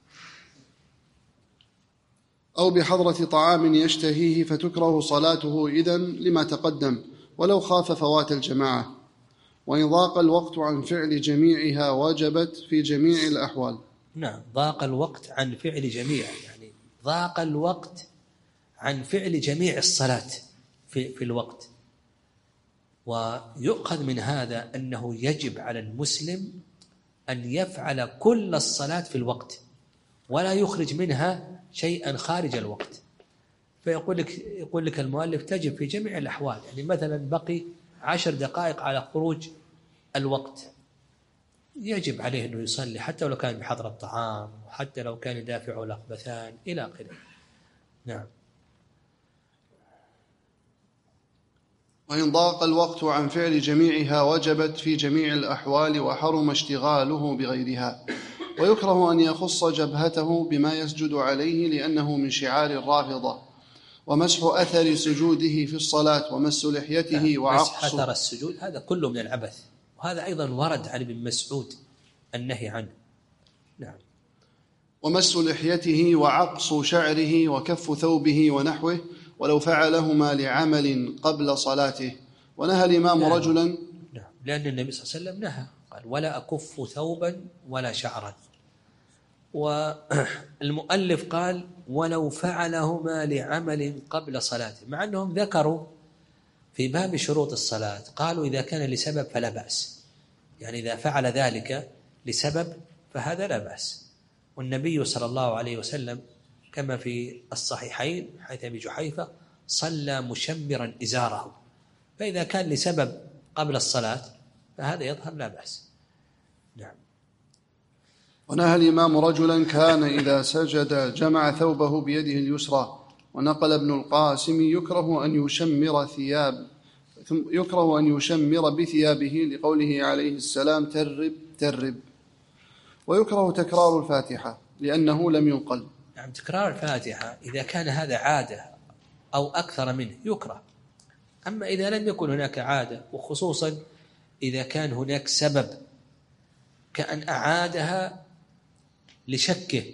أو بحضرة طعام يشتهيه فتكره صلاته إذن لما تقدم، ولو خاف فوات الجماعة. وإن ضاق الوقت عن فعل جميعها وجبت في جميع الأحوال. نعم. ضاق الوقت عن فعل جميع، يعني ضاق الوقت عن فعل جميع الصلاة في الوقت. ويؤخذ من هذا أنه يجب على المسلم أن يفعل كل الصلاة في الوقت، ولا يخرج منها شيئا خارج الوقت. يقول لك المؤلف تجب في جميع الأحوال. يعني مثلا بقي 10 دقائق على خروج الوقت، يجب عليه أنه يصلي حتى ولو كان بحضر الطعام، وحتى لو كان يدافعه الأخبثان إلى آخره. نعم. وإن ضاق الوقت عن فعل جميعها وجبت في جميع الأحوال وحرم اشتغاله بغيرها. ويكره أن يخص جبهته بما يسجد عليه لأنه من شعار الرافضة. ومسح أثر سجوده في الصلاة ومس لحيته مسح وعقص أثر السجود هذا كله من العبث، وهذا أيضا ورد عن ابن مسعود النهي عنه. نعم. ومس لحيته وعقص شعره وكف ثوبه ونحوه ولو فعلهما لعمل قبل صلاته. ونهى الإمام رجلا. نعم. لأن النبي صلى الله عليه وسلم نهى، قال ولا أكف ثوبا ولا شعرا. والمؤلف قال ولو فعلهما لعمل قبل صلاته، مع أنهم ذكروا في باب شروط الصلاة قالوا إذا كان لسبب فلا بأس، يعني إذا فعل ذلك لسبب فهذا لا بأس. والنبي صلى الله عليه وسلم كما في الصحيحين حيث أبي جحيفة صلى مشمرا إزاره، فإذا كان لسبب قبل الصلاة فهذا يظهر لا بأس. نعم. ونهى الإمام رجلا كان إذا سجد جمع ثوبه بيده اليسرى. ونقل ابن القاسم يكره أن يشمر بثيابه لقوله عليه السلام ترب. ويكره تكرار الفاتحة لأنه لم ينقل. نعم. تكرار الفاتحة إذا كان هذا عادة أو أكثر منه يكره. أما إذا لم يكن هناك عادة، وخصوصا إذا كان هناك سبب كأن أعادها لشكه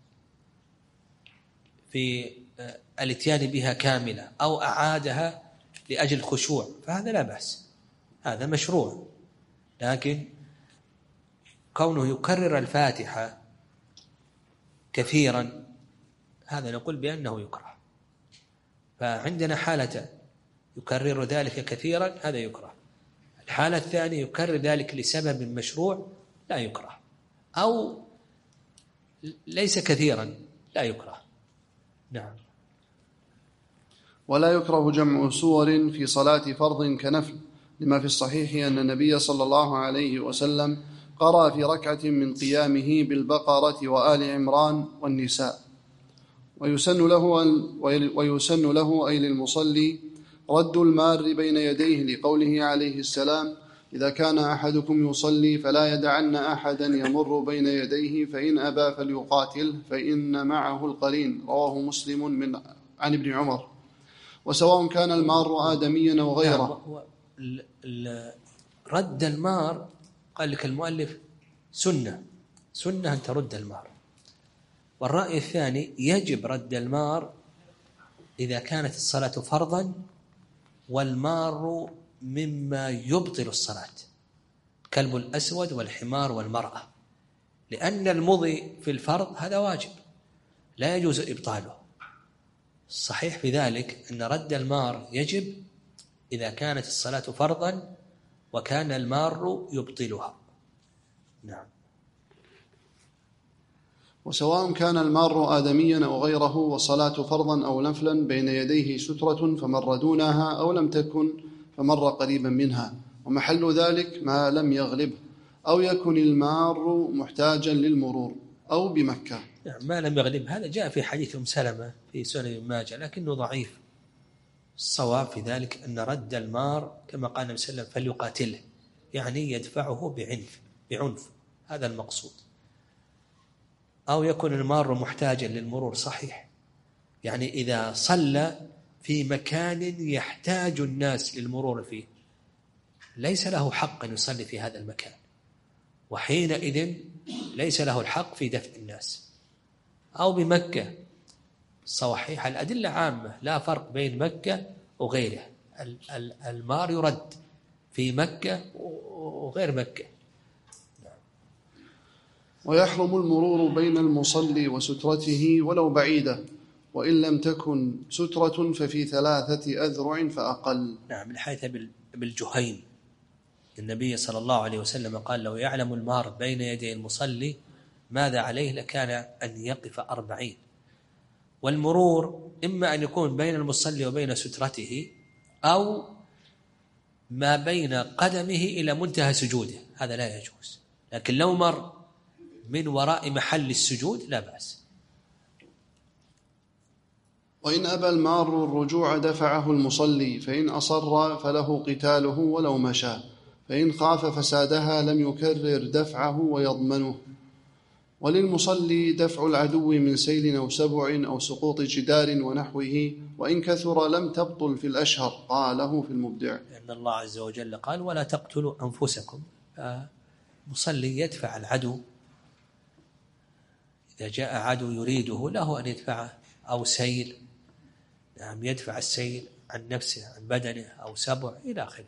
في الاتيان بها كاملة أو أعادها لأجل الخشوع فهذا لا بأس، هذا مشروع. لكن كونه يكرر الفاتحة كثيرا هذا نقول بأنه يكره. فعندنا حالة يكرر ذلك كثيرا هذا يكره. الحالة الثانية يكرر ذلك لسبب مشروع لا يكره، أو ليس كثيرا لا يكره. نعم. ولا يكره جمع سور في صلاة فرض كنفل، لما في الصحيح أن النبي صلى الله عليه وسلم قرأ في ركعة من قيامه بالبقرة وآل عمران والنساء. ويسن له أي للمصلي رد المار بين يديه لقوله عليه السلام إذا كان أحدكم يصلي فلا يدعن أحدا يمر بين يديه فإن أبى فليقاتل فإن معه القرين. رواه مسلم عن ابن عمر. وسواء كان المار آدميا أو غيره. رد المار قال لك المؤلف سنة أن ترد المار. والرأي الثاني يجب رد المار إذا كانت الصلاة فرضا والمار مما يبطل الصلاة، كلب الأسود والحمار والمرأة، لأن المضي في الفرض هذا واجب لا يجوز إبطاله. الصحيح في ذلك أن رد المار يجب إذا كانت الصلاة فرضا وكان المار يبطلها. نعم. وسواء كان المار آدميا أو غيره والصلاة فرضا أو نفلا بين يديه سترة فمر دونها أو لم تكن فمر قريبا منها، ومحل ذلك ما لم يغلبه أو يكن المار محتاجا للمرور أو بمكة. نعم. ما لم يغلب هذا جاء في حديث سلمة في سنن ابن ماجه لكنه ضعيف. الصواب في ذلك أن رد المار كما قال النبي صلى الله عليه وسلم فليقاتله، يعني يدفعه بعنف، هذا المقصود. أو يكون المار محتاجا للمرور، صحيح، يعني إذا صلى في مكان يحتاج الناس للمرور فيه ليس له حق أن يصلي في هذا المكان، وحينئذ ليس له الحق في دفع الناس. أو بمكة، صحيح الأدلة عامة لا فرق بين مكة وغيرها، المار يرد في مكة وغير مكة. ويحرم المرور بين المصلي وسترته ولو بعيدة، وإن لم تكن سترة ففي 3 أذرع فأقل. نعم. من حيث بالجهين النبي صلى الله عليه وسلم قال لو يعلم المار بين يدي المصلي ماذا عليه لكان أن يقف 40. والمرور إما أن يكون بين المصلي وبين سترته أو ما بين قدمه إلى منتهى سجوده، هذا لا يجوز. لكن لو مر من وراء محل السجود لا بأس. وإن أبى المار الرجوع دفعه المصلي، فإن أصر فله قتاله ولو مشى، فإن خاف فسادها لم يكرر دفعه ويضمنه. وللمصلي دفع العدو من سيل أو سبع أو سقوط جدار ونحوه، وإن كثر لم تبطل في الأشهر، قاله في المبدع. لأن الله عز وجل قال: ولا تقتلوا أنفسكم. مصلي يدفع العدو، إذا جاء عدو يريده له أن يدفعه، أو سيل، نعم، يدفع السيل عن نفسه عن بدنه، أو سبع إلى آخره.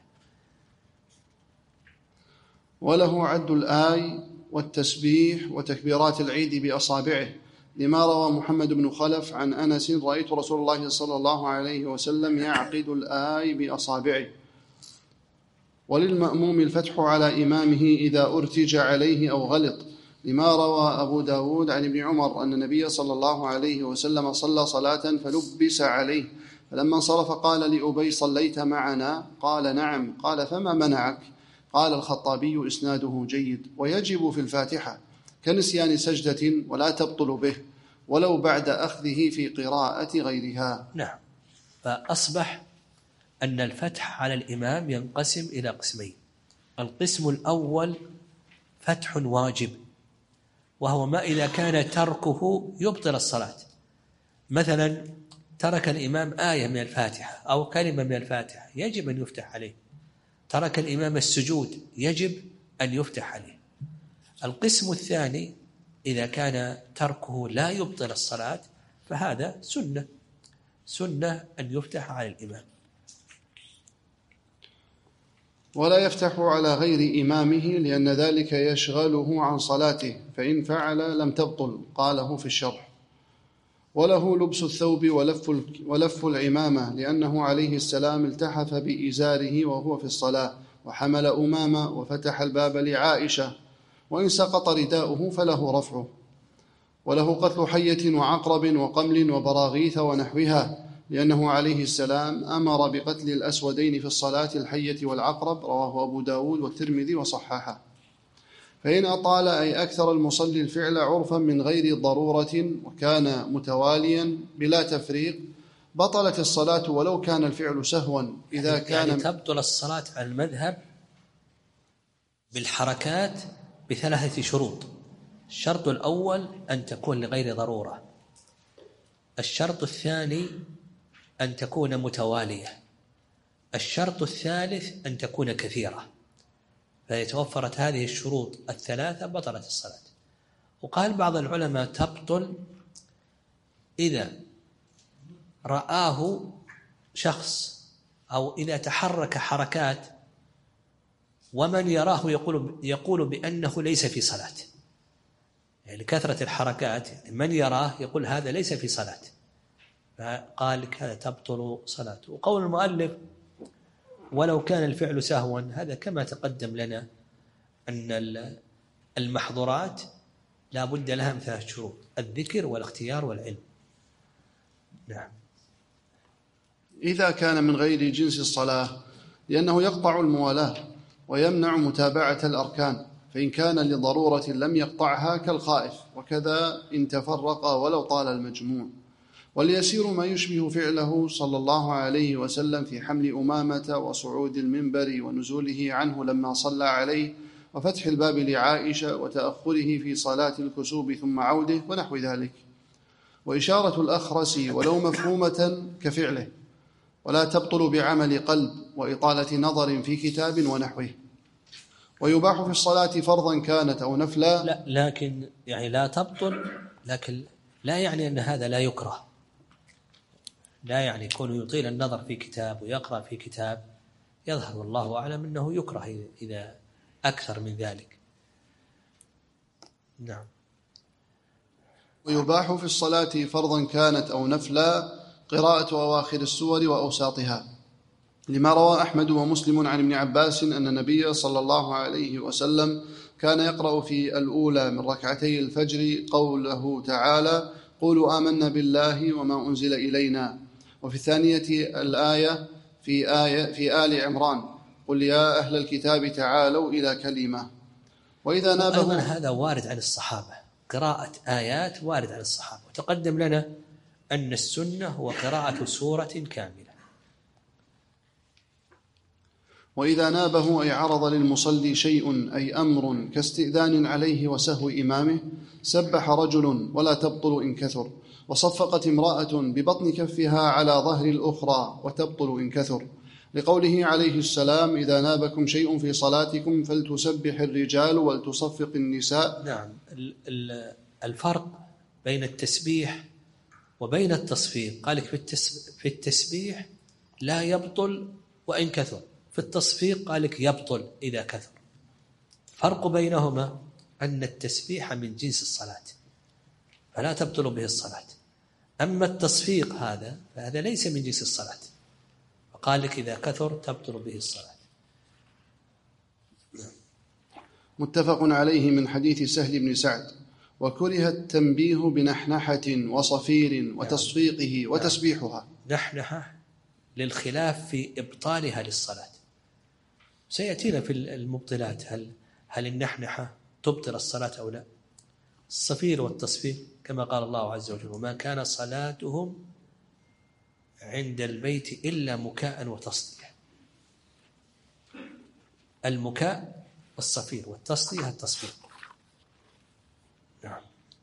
وله عد الآي والتسبيح وتكبيرات العيد بأصابعه، لما روى محمد بن خلف عن أنس: رأيت رسول الله صلى الله عليه وسلم يعقد الآي بأصابعه. وللمأموم الفتح على إمامه إذا أرتج عليه أو غلط، لما روى أبو داود عن ابن عمر أن النبي صلى الله عليه وسلم صلى صلاة فلبس عليه، فلما انصرف قال لأبي: صليت معنا؟ قال: نعم. قال: فما منعك؟ قال الخطابي: إسناده جيد. ويجب في الفاتحة كنسيان سجدة ولا تبطل به، ولو بعد أخذه في قراءة غيرها. نعم. فأصبح أن الفتح على الإمام ينقسم إلى قسمين. القسم الأول فتح واجب، وهو ما إذا كان تركه يبطل الصلاة. مثلا ترك الإمام آية من الفاتحة أو كلمة من الفاتحة، يجب أن يفتح عليه. ترك الإمام السجود، يجب أن يفتح عليه. القسم الثاني إذا كان تركه لا يبطل الصلاة، فهذا سنة أن يفتح على الإمام. ولا يفتح على غير إمامه، لأن ذلك يشغله عن صلاته، فإن فعل لم تبطل، قاله في الشرح. وله لبس الثوب ولف العمامة، لأنه عليه السلام التحف بإزاره وهو في الصلاة، وحمل أمامة وفتح الباب لعائشة، وإن سقط رداؤه فله رفعه. وله قتل حية وعقرب وقمل وبراغيث ونحوها، لأنه عليه السلام أمر بقتل الأسودين في الصلاة، الحية والعقرب، رواه أبو داود والترمذي وصححه. فإن أطال أي أكثر المصلي الفعل عرفا من غير ضرورة وكان متواليا بلا تفريق، بطلت الصلاة ولو كان الفعل سهوا. إذا كان يعني تبطل الصلاة على المذهب بالحركات بثلاثة شروط. الشرط الأول أن تكون لغير ضرورة. الشرط الثاني أن تكون متوالية. الشرط الثالث أن تكون كثيرة. فإذا توفرت هذه الشروط الثلاثة بطلت الصلاة. وقال بعض العلماء تبطل إذا رآه شخص، أو إذا تحرك حركات ومن يراه يقول بأنه ليس في صلاة. يعني كثرة الحركات، من يراه يقول هذا ليس في صلاة، فقال لك هذا تبطل صلاته. وقول المؤلف ولو كان الفعل سهوا، هذا كما تقدم لنا أن المحظورات لا بد لها من ثلاث شروط: الذكر والاختيار والعلم. نعم. إذا كان من غير جنس الصلاة، لأنه يقطع الموالاة ويمنع متابعة الأركان، فإن كان لضرورة لم يقطعها كالخائف، وكذا إن تفرق ولو طال المجموع. واليسير ما يشبه فعله صلى الله عليه وسلم في حمل أمامة وصعود المنبر ونزوله عنه لما صلى عليه، وفتح الباب لعائشة، وتأخره في صلاة الكسوف ثم عوده، ونحو ذلك. وإشارة الأخرس ولو مفهومة كفعله، ولا تبطل بعمل قلب وإطالة نظر في كتاب ونحوه. ويباح في الصلاة فرضا كانت أو نفلا. لا، لكن يعني لا تبطل، لكن لا يعني أن هذا لا يكره. لا يعني يكون يطيل النظر في كتاب ويقرأ في كتاب، يظهر والله أعلم أنه يكره إذا أكثر من ذلك. نعم. ويباح في الصلاة فرضا كانت أو نفلا قراءة أواخر السور وأوساطها، لما روى أحمد ومسلم عن ابن عباس أن النبي صلى الله عليه وسلم كان يقرأ في الأولى من ركعتي الفجر قوله تعالى: قولوا آمنا بالله وما أنزل إلينا. وفي الثانية الآية في آل عمران قل يا أهل الكتاب تعالوا إلى كلمة. وإذا نابه أيضا هذا وارد عن الصحابة، قراءة آيات وارد عن الصحابة. وتقدم لنا أن السنة هو قراءة سورة كاملة. وإذا نابه أي عرض للمصلي شيء أي أمر كاستئذان عليه وسهو إمامه سبح رجل ولا تبطل إن كثر، وصفقت امرأة ببطن كفها على ظهر الأخرى وتبطل إن كثر، لقوله عليه السلام إذا نابكم شيء في صلاتكم فلتسبح الرجال ولتصفق النساء. نعم، الفرق بين التسبيح وبين التصفيق قال لك في التسبيح لا يبطل وإن كثر، في التصفيق قال لك يبطل إذا كثر. فرق بينهما أن التسبيح من جنس الصلاة فلا تبطل به الصلاة، أما التصفيق فهذا ليس من جنس الصلاة، فقال لك إذا كثر تبطل به الصلاة. متفق عليه من حديث سهل بن سعد. وكره التنبيه بنحنحة وصفير وتصفيقه وتسبيحها. نحنحة للخلاف في إبطالها للصلاة، سيأتينا في المبطلات هل النحنحة تبطل الصلاة أو لا. الصفير والتصفيق كما قال الله عز وجل وما كان صلاتهم عند البيت إلا مكاء وتصدية. المكاء الصفير والتصدية التصفيق. نعم.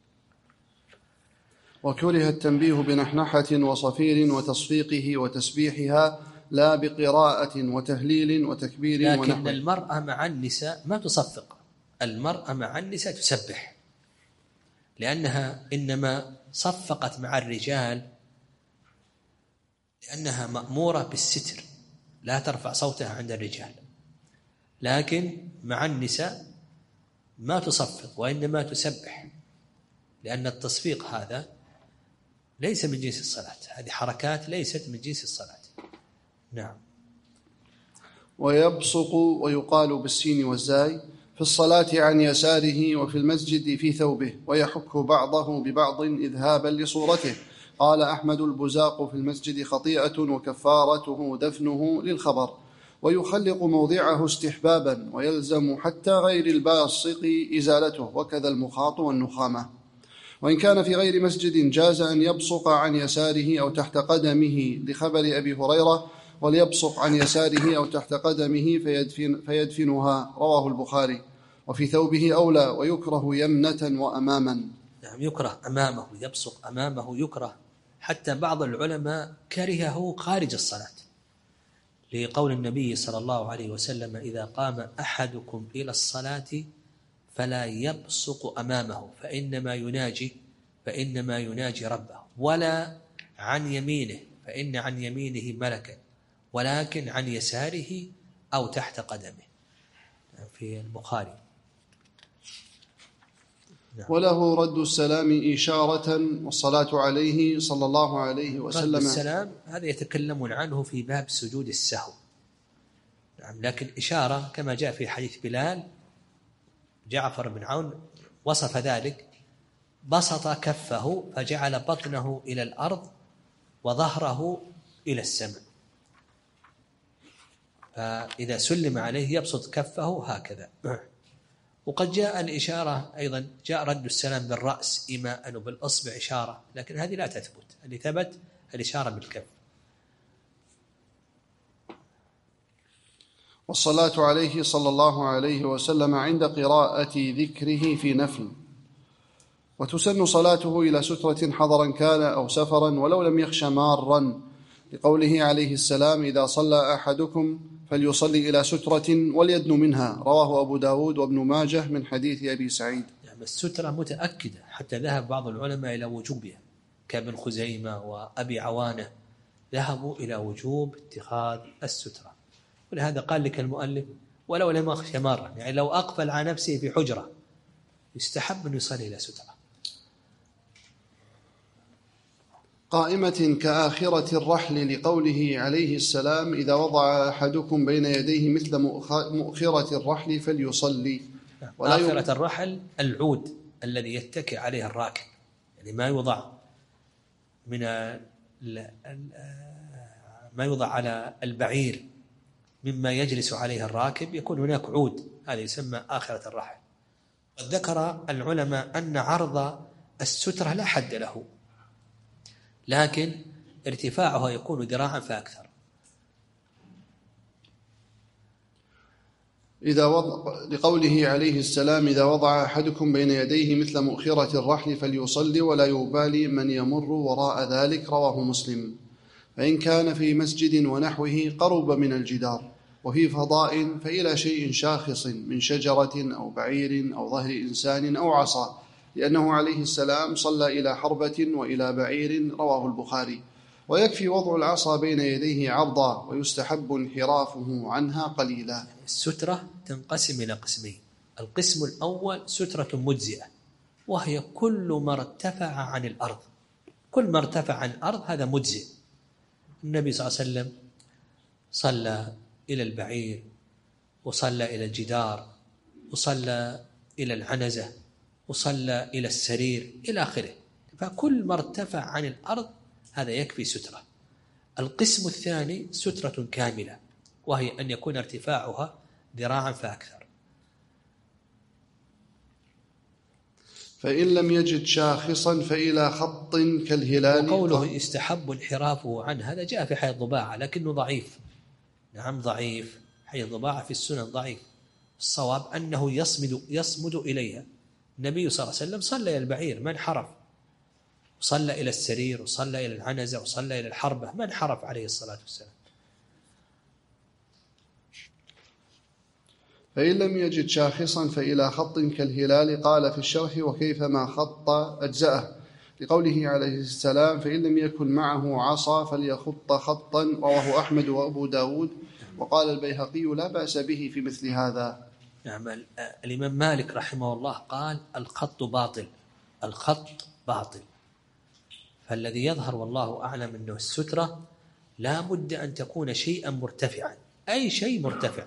وكره التنبيه بنحنحة وصفير وتصفيقه وتسبيحها لا بقراءة وتهليل وتكبير لكن ونحو. المرأة مع النساء ما تصفق، المرأة مع النساء تسبح، لأنها إنما صفقت مع الرجال لأنها مأمورة بالستر لا ترفع صوتها عند الرجال، لكن مع النساء ما تصفق وإنما تسبح، لأن التصفيق هذا ليس من جنس الصلاة، هذه حركات ليست من جنس الصلاة. نعم. ويبصق ويقال بالسين والزاي في الصلاة عن يساره وفي المسجد في ثوبه ويحك بعضه ببعض إذهابا لصورته. قال أحمد البزاق في المسجد خطيئة وكفارته دفنه للخبر، ويخلق موضعه استحبابا ويلزم حتى غير الباصق إزالته، وكذا المخاط والنخامة. وإن كان في غير مسجد جاز أن يبصق عن يساره أو تحت قدمه لخبر أبي هريرة وليبصق عن يساره أو تحت قدمه فيدفنها، رواه البخاري. وفي ثوبه أولى ويكره يمنة وأماما. نعم، يكره أمامه، يبصق أمامه يكره، حتى بعض العلماء كرهه خارج الصلاة لقول النبي صلى الله عليه وسلم إذا قام أحدكم إلى الصلاة فلا يبصق أمامه فإنما يناجي ربه، ولا عن يمينه فإن عن يمينه ملكا، ولكن عن يساره أو تحت قدمه، في البخاري. وله رد السلام إشارة والصلاة عليه صلى الله عليه وسلم. رد السلام هذا يتكلمون عنه في باب سجود السهو، نعم، لكن إشارة كما جاء في حديث بلال جعفر بن عون وصف ذلك، بسط كفه فجعل بطنه إلى الأرض وظهره إلى السماء، فإذا سلم عليه يبسط كفه هكذا. وقد جاء الإشارة أيضا، جاء رد السلام بالرأس إيماء وبالأصبع إشارة، لكن هذه لا تثبت، اللي ثبت الإشارة بالكف. والصلاة عليه صلى الله عليه وسلم عند قراءة ذكره في نفل. وتسن صلاته إلى سترة حضرا كان أو سفرا ولو لم يخش مارا، لقوله عليه السلام إذا صلى أحدكم فليصلي إلى سترة وليدن منها، رواه أبو داود وابن ماجه من حديث أبي سعيد. يعني السترة متأكدة، حتى ذهب بعض العلماء إلى وجوبها كابن خزيمة وأبي عوانة، ذهبوا إلى وجوب اتخاذ السترة، ولهذا قال لك المؤلف ولو لم يخش مرة، يعني لو أقفل على نفسه في حجرة يستحب أن يصلي إلى سترة. قائمة كآخرة الرحل، لقوله عليه السلام إذا وضع أحدكم بين يديه مثل مؤخرة الرحل فليصلي. آخرة الرحل العود الذي يتكئ عليه الراكب، يعني ما يوضع من ما يوضع على البعير مما يجلس عليه الراكب يكون هناك عود، هذا يسمى آخرة الرحل. ذكر العلماء أن عرض السترة لا حد له، لكن ارتفاعها يكون ذراعا فأكثر. لقوله عليه السلام: إذا وضع أحدكم بين يديه مثل مؤخرة الرحل فليصلي ولا يبالي من يمر وراء ذلك، رواه مسلم. فإن كان في مسجد ونحوه قرب من الجدار وفي فضاء فإلى شيء شاخص من شجرة أو بعير أو ظهر إنسان أو عصا، لأنه عليه السلام صلى إلى حربة وإلى بعير، رواه البخاري. ويكفي وضع العصا بين يديه عرضا، ويستحب انحرافه عنها قليلا. السترة تنقسم إلى قسمين: القسم الأول سترة مجزئة، وهي كل ما ارتفع عن الأرض، كل ما ارتفع عن الأرض هذا مجزئ. النبي صلى الله عليه وسلم صلى إلى البعير، وصلى إلى الجدار، وصلى إلى العنزة، وصلى إلى السرير إلى آخره، فكل ما ارتفع عن الأرض هذا يكفي سترة. القسم الثاني سترة كاملة، وهي أن يكون ارتفاعها ذراعا فأكثر. فإن لم يجد شاخصا فإلى خط كالهلال. وقوله يستحب انحرافه عن هذا جاء في حي الضباعة، لكنه ضعيف. نعم ضعيف، حي الضباعة في السنن ضعيف. الصواب أنه يصمد إليها. النبي صلى الله عليه وسلم صلى إلى البعير ما انحرف، وصلى إلى السرير، وصلى إلى العنزة، وصلى إلى الحربة ما انحرف عليه الصلاة والسلام. فإن لم يجد شاخصا فإلى خط كالهلال. قال في الشرح: وكيفما خط أجزأه، لقوله عليه السلام: فإن لم يكن معه عصا فليخط خطا، رواه أحمد وأبو داود. وقال البيهقي: لا بأس به في مثل هذا. نعم. الإمام مالك رحمه الله قال: الخط باطل، الخط باطل. فالذي يظهر والله أعلم أنه السترة لا بد أن تكون شيئا مرتفعا، أي شيء مرتفع.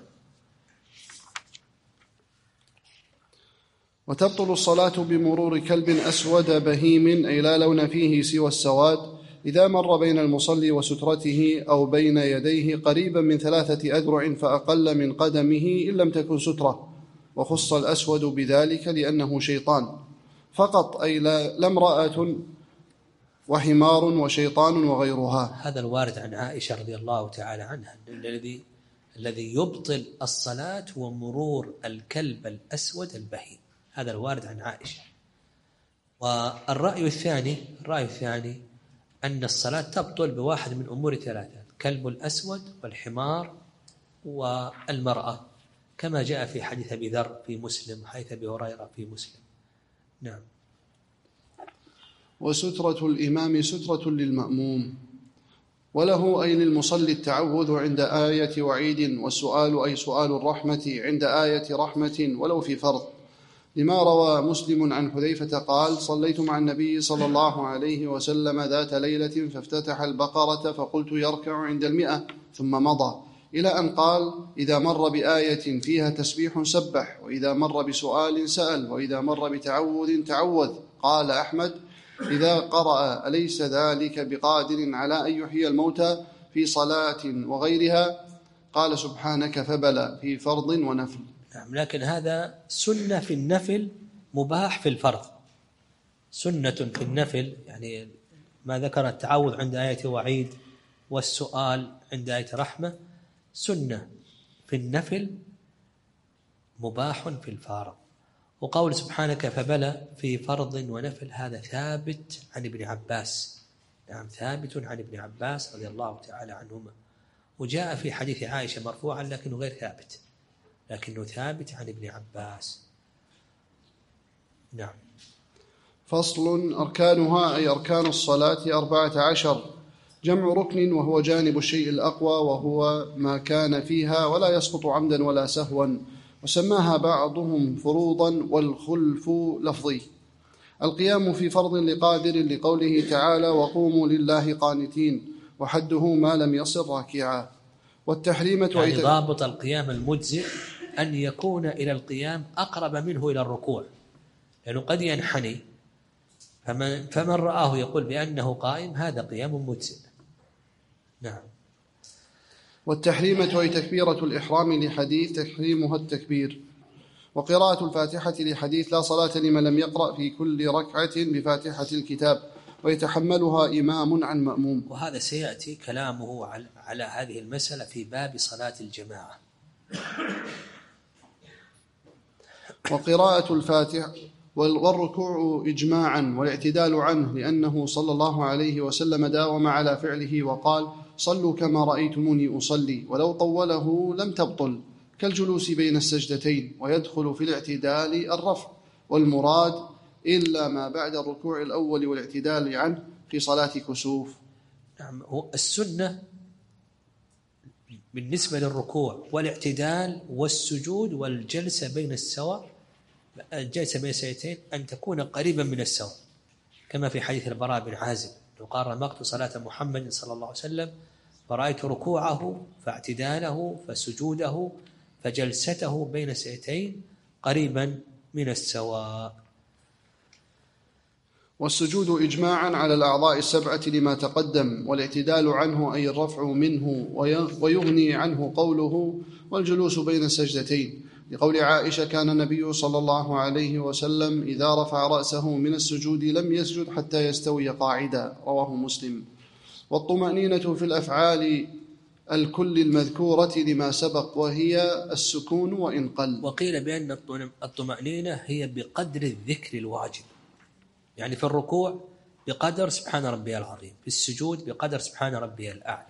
وتبطل الصلاة بمرور كلب أسود بهيم، أي لا لون فيه سوى السواد، إذا مر بين المصلي وسترته أو بين يديه قريبا من 3 أذرع فأقل من قدمه إن لم تكن سترة. وخص الأسود بذلك لأنه شيطان فقط، أي لا امرأة وحمار وشيطان وغيرها. هذا الوارد عن عائشة رضي الله تعالى عنها، الذي يبطل الصلاة ومرور الكلب الأسود البهيم، هذا الوارد عن عائشة. والرأي الثاني أن الصلاة تبطل بواحد من أمور 3: الكلب الأسود والحمار والمرأة، كما جاء في حديث أبي ذر في مسلم وحديث أبي هريرة في مسلم. نعم. وسترة الإمام سترة للمأموم، وله أي للمصلي التعوذ عند آية وعيد، والسؤال أي سؤال الرحمة عند آية رحمة ولو في فرض، لما روى مسلم عن حذيفة قال: صليت مع النبي صلى الله عليه وسلم ذات ليلة فافتتح البقرة فقلت يركع عند 100 ثم مضى، إلى أن قال: إذا مر بآية فيها تسبيح سبح، وإذا مر بسؤال سأل، وإذا مر بتعوذ تعوذ. قال أحمد: إذا قرأ أليس ذلك بقادر على أن يحيي الموتى في صلاة وغيرها؟ قال: سبحانك فبلى، في فرض ونفل. نعم، لكن هذا سنة في النفل، مباح في الفرض. سنة في النفل يعني ما ذكر التعوذ عند آية وعيد والسؤال عند آية رحمة، سنة في النفل، مباح في الفرض. وقول سبحانك فبلى في فرض ونفل هذا ثابت عن ابن عباس. نعم، ثابت عن ابن عباس رضي الله تعالى عنهما، وجاء في حديث عائشة مرفوعا لكنه غير ثابت، لكنه ثابت عن ابن عباس. نعم. فصل: أركانها أي أركان الصلاة 14، جمع ركن وهو جانب الشيء الأقوى، وهو ما كان فيها ولا يسقط عمدا ولا سهوا، وسماها بعضهم فروضا والخلف لفظي. القيام في فرض لقادر، لقوله تعالى: وقوموا لله قانتين، وحده ما لم يصل راكعا. والتحريمة يعني ضابط القيام المجزئ أن يكون إلى القيام أقرب منه إلى الركوع، لأنه قد ينحني فمن رآه يقول بأنه قائم هذا قيام مجزئ. نعم. والتحريمة أي تكبيرة الإحرام لحديث تحريمها التكبير. وقراءة الفاتحة لحديث لا صلاة لمن لم يقرأ في كل ركعة بفاتحة الكتاب ويتحملها إمام عن مأموم. وهذا سيأتي كلامه على هذه المسألة في باب صلاة الجماعة. وقراءة الفاتحة والركوع إجماعا والاعتدال عنه، لأنه صلى الله عليه وسلم داوم على فعله وقال: صلوا كما رأيتموني أصلي، ولو طوله لم تبطل، كالجلوس بين السجدتين. ويدخل في الاعتدال الرفع، والمراد إلا ما بعد الركوع الأول والاعتدال عنه في صلاة كسوف. نعم. السنة بالنسبة للركوع والاعتدال والسجود والجلسة بين السواء، الجلسة بين السجدتين أن تكون قريبا من السواء، كما في حديث البراء بن عازب: قال: رمقت صلاة محمد صلى الله عليه وسلم فرأيت ركوعه فاعتداله فسجوده فجلسته بين السجدتين قريبا من السواء. والسجود إجماعا على الأعضاء السبعة لما تقدم، والاعتدال عنه أي الرفع منه، ويغني عنه قوله: والجلوس بين السجدتين، لقول عائشة: كان النبي صلى الله عليه وسلم إذا رفع رأسه من السجود لم يسجد حتى يستوي قاعدا، رواه مسلم. والطمأنينة في الأفعال الكل المذكورة لما سبق، وهي السكون وإن قل. وقيل بأن الطمأنينة هي بقدر الذكر الواجب، يعني في الركوع بقدر سبحان ربي العظيم، في السجود بقدر سبحان ربي الأعلى.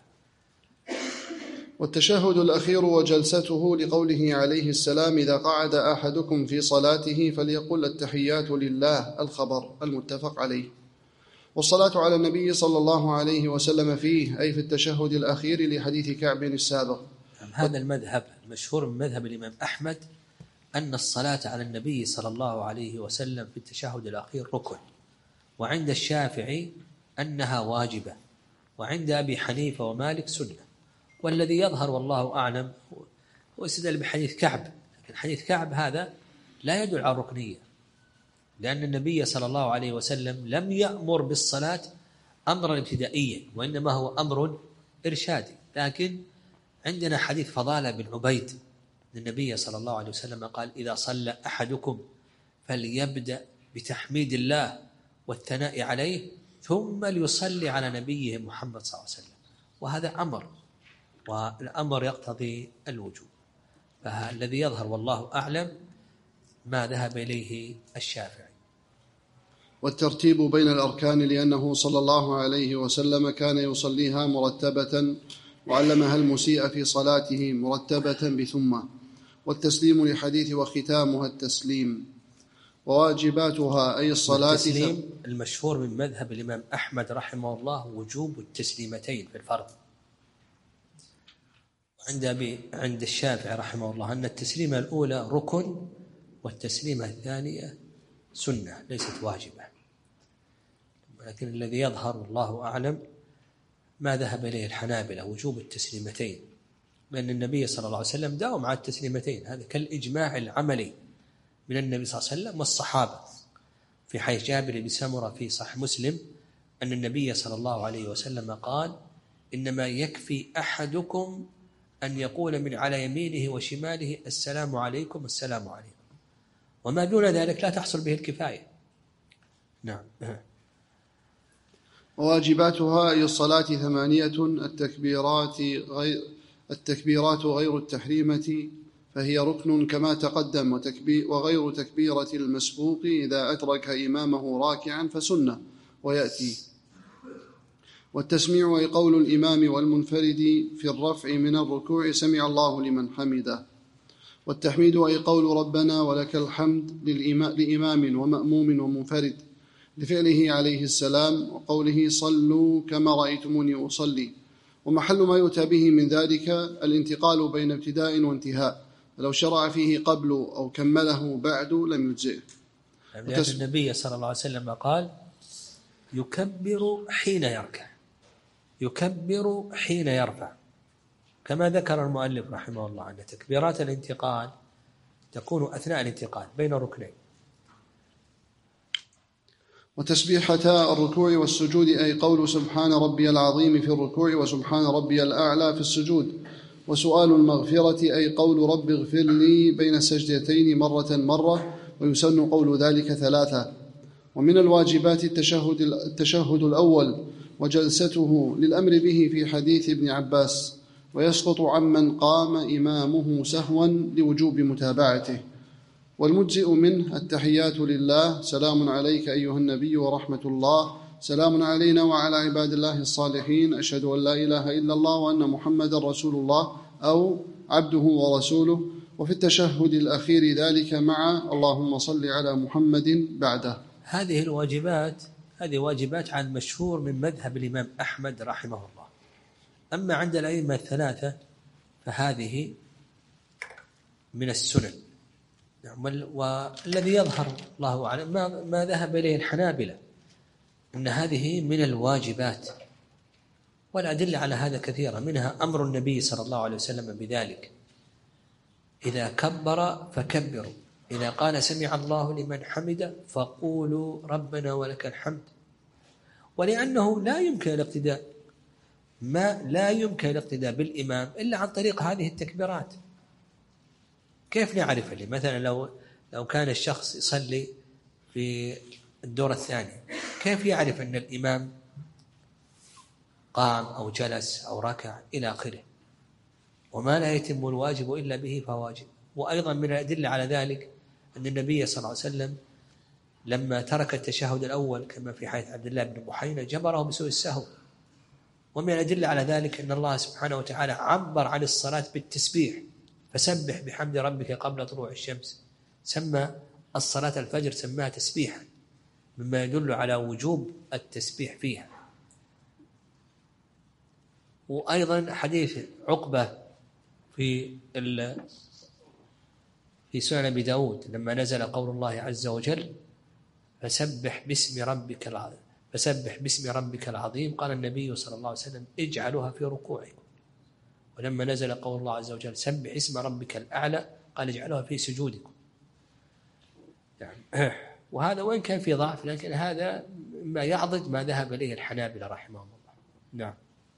والتشهد الأخير وجلسته، لقوله عليه السلام: إذا قعد أحدكم في صلاته فليقل التحيات لله، الخبر المتفق عليه. والصلاة على النبي صلى الله عليه وسلم فيه، أي في التشهد الأخير، لحديث كعب السابق. هذا المذهب المشهور من مذهب الإمام أحمد، أن الصلاة على النبي صلى الله عليه وسلم في التشهد الأخير ركن، وعند الشافعي أنها واجبة، وعند أبي حنيفة ومالك سنة. والذي يظهر والله أعلم هو استدل بحديث كعب، لكن حديث كعب هذا لا يدل على الركنية، لأن النبي صلى الله عليه وسلم لم يأمر بالصلاة أمرا ابتدائيا، وإنما هو أمر إرشادي. لكن عندنا حديث فضالة بن عبيد أن النبي صلى الله عليه وسلم قال: إذا صلى أحدكم فليبدأ بتحميد الله والثناء عليه ثم ليصلي على نبيه محمد صلى الله عليه وسلم. وهذا أمر، والأمر يقتضي الوجوب. فالذي يظهر والله أعلم ما ذهب إليه الشافعي. والترتيب بين الأركان، لأنه صلى الله عليه وسلم كان يصليها مرتبة، وعلمها المسيء في صلاته مرتبة بثم. والتسليم لحديث وختامها التسليم. وواجباتها أي الصلاة. التسليم المشهور من مذهب الإمام أحمد رحمه الله وجوب التسليمتين في الفرض. عند الشافعي رحمه الله أن التسليمة الأولى ركن، والتسليمة الثانية سنة ليست واجبة. لكن الذي يظهر والله أعلم ما ذهب إليه الحنابلة، وجوب التسليمتين، لأن النبي صلى الله عليه وسلم داوم على التسليمتين. هذا كالإجماع العملي من النبي صلى الله عليه وسلم والصحابة، في حديث جابر بن سمرة في صحيح مسلم أن النبي صلى الله عليه وسلم قال: إنما يكفي أحدكم أن يقول من على يمينه وشماله: السلام عليكم السلام عليكم، وما دون ذلك لا تحصل به الكفاية. نعم. وواجباتها أي الصلاة 8: التكبيرات غير التحريمة، فهي ركن كما تقدم، وغير تكبيرة المسبوق إذا أدرك إمامه راكعا فسنة ويأتي. والتسميع أي قول الإمام والمنفرد في الرفع من الركوع: سمع الله لمن حمده. والتحميد أي قول ربنا ولك الحمد لإمام ومأموم ومنفرد، لفعله عليه السلام وقوله: صلوا كما رأيتموني أصلي. ومحل ما يؤتى به من ذلك الانتقال بين ابتداء وانتهاء، فلو شرع فيه قبل أو كمله بعد لم يجزئه. لأن النبي صلى الله عليه وسلم قال: يكبر حين يركع، يكبر حين يرفع، كما ذكر المؤلف رحمه الله أن تكبيرات الانتقال تكون أثناء الانتقال بين ركنين. وتسبيحتا الركوع والسجود، أي قول سبحان ربي العظيم في الركوع وسبحان ربي الأعلى في السجود. وسؤال المغفرة، أي قول رب اغفر لي بين السجدتين مرة، ويسن قول ذلك 3. ومن الواجبات التشهد الأول وجلسته للأمر به في حديث ابن عباس، ويسقط عمن قام إمامه سهوا لوجوب متابعته. والمجزئ منه التحيات لله، سلام عليك أيها النبي ورحمة الله، سلام علينا وعلى عباد الله الصالحين، أشهد أن لا إله إلا الله وأن محمدا رسول الله أو عبده ورسوله. وفي التشهد الأخير ذلك مع اللهم صل على محمد بعده. هذه واجبات عن مشهور من مذهب الإمام أحمد رحمه الله. أما عند الأئمة الثلاثة فهذه من السنن. والذي يظهر الله أعلم ما ذهب إليه الحنابلة، أن هذه من الواجبات، والأدلة على هذا كثيرة، منها أمر النبي صلى الله عليه وسلم بذلك: إذا كبر فكبروا، إذا قال سمع الله لمن حمد فقولوا ربنا ولك الحمد. ولأنه لا يمكن الاقتداء بالإمام إلا عن طريق هذه التكبيرات. كيف نعرف اللي مثلا لو كان الشخص يصلي في الدور الثاني، كيف يعرف أن الإمام قام أو جلس أو ركع إلى آخره؟ وما لا يتم الواجب إلا به فواجب. وأيضا من الأدلة على ذلك أن النبي صلى الله عليه وسلم لما ترك التشهد الأول كما في حديث عبد الله بن بحينة جبره بسوء السهو. ومن الأدلة على ذلك أن الله سبحانه وتعالى عبر عن الصلاة بالتسبيح: فسبح بحمد ربك قبل طلوع الشمس. سمى الصلاة الفجر سماها تسبيحا، مما يدل على وجوب التسبيح فيها. وأيضا حديث عقبة في سنن أبي داود لما نزل قول الله عز وجل: فسبح باسم ربك العظيم، قال النبي صلى الله عليه وسلم: اجعلوها في ركوعكم. ولما نزل قول الله عز وجل: سبح اسم ربك الأعلى، قال: اجعلوها في سجودكم. يعني وهذا وإن كان في ضعف، لكن هذا ما يعضد ما ذهب إليه الحنابلة رحمهم الله. نعم.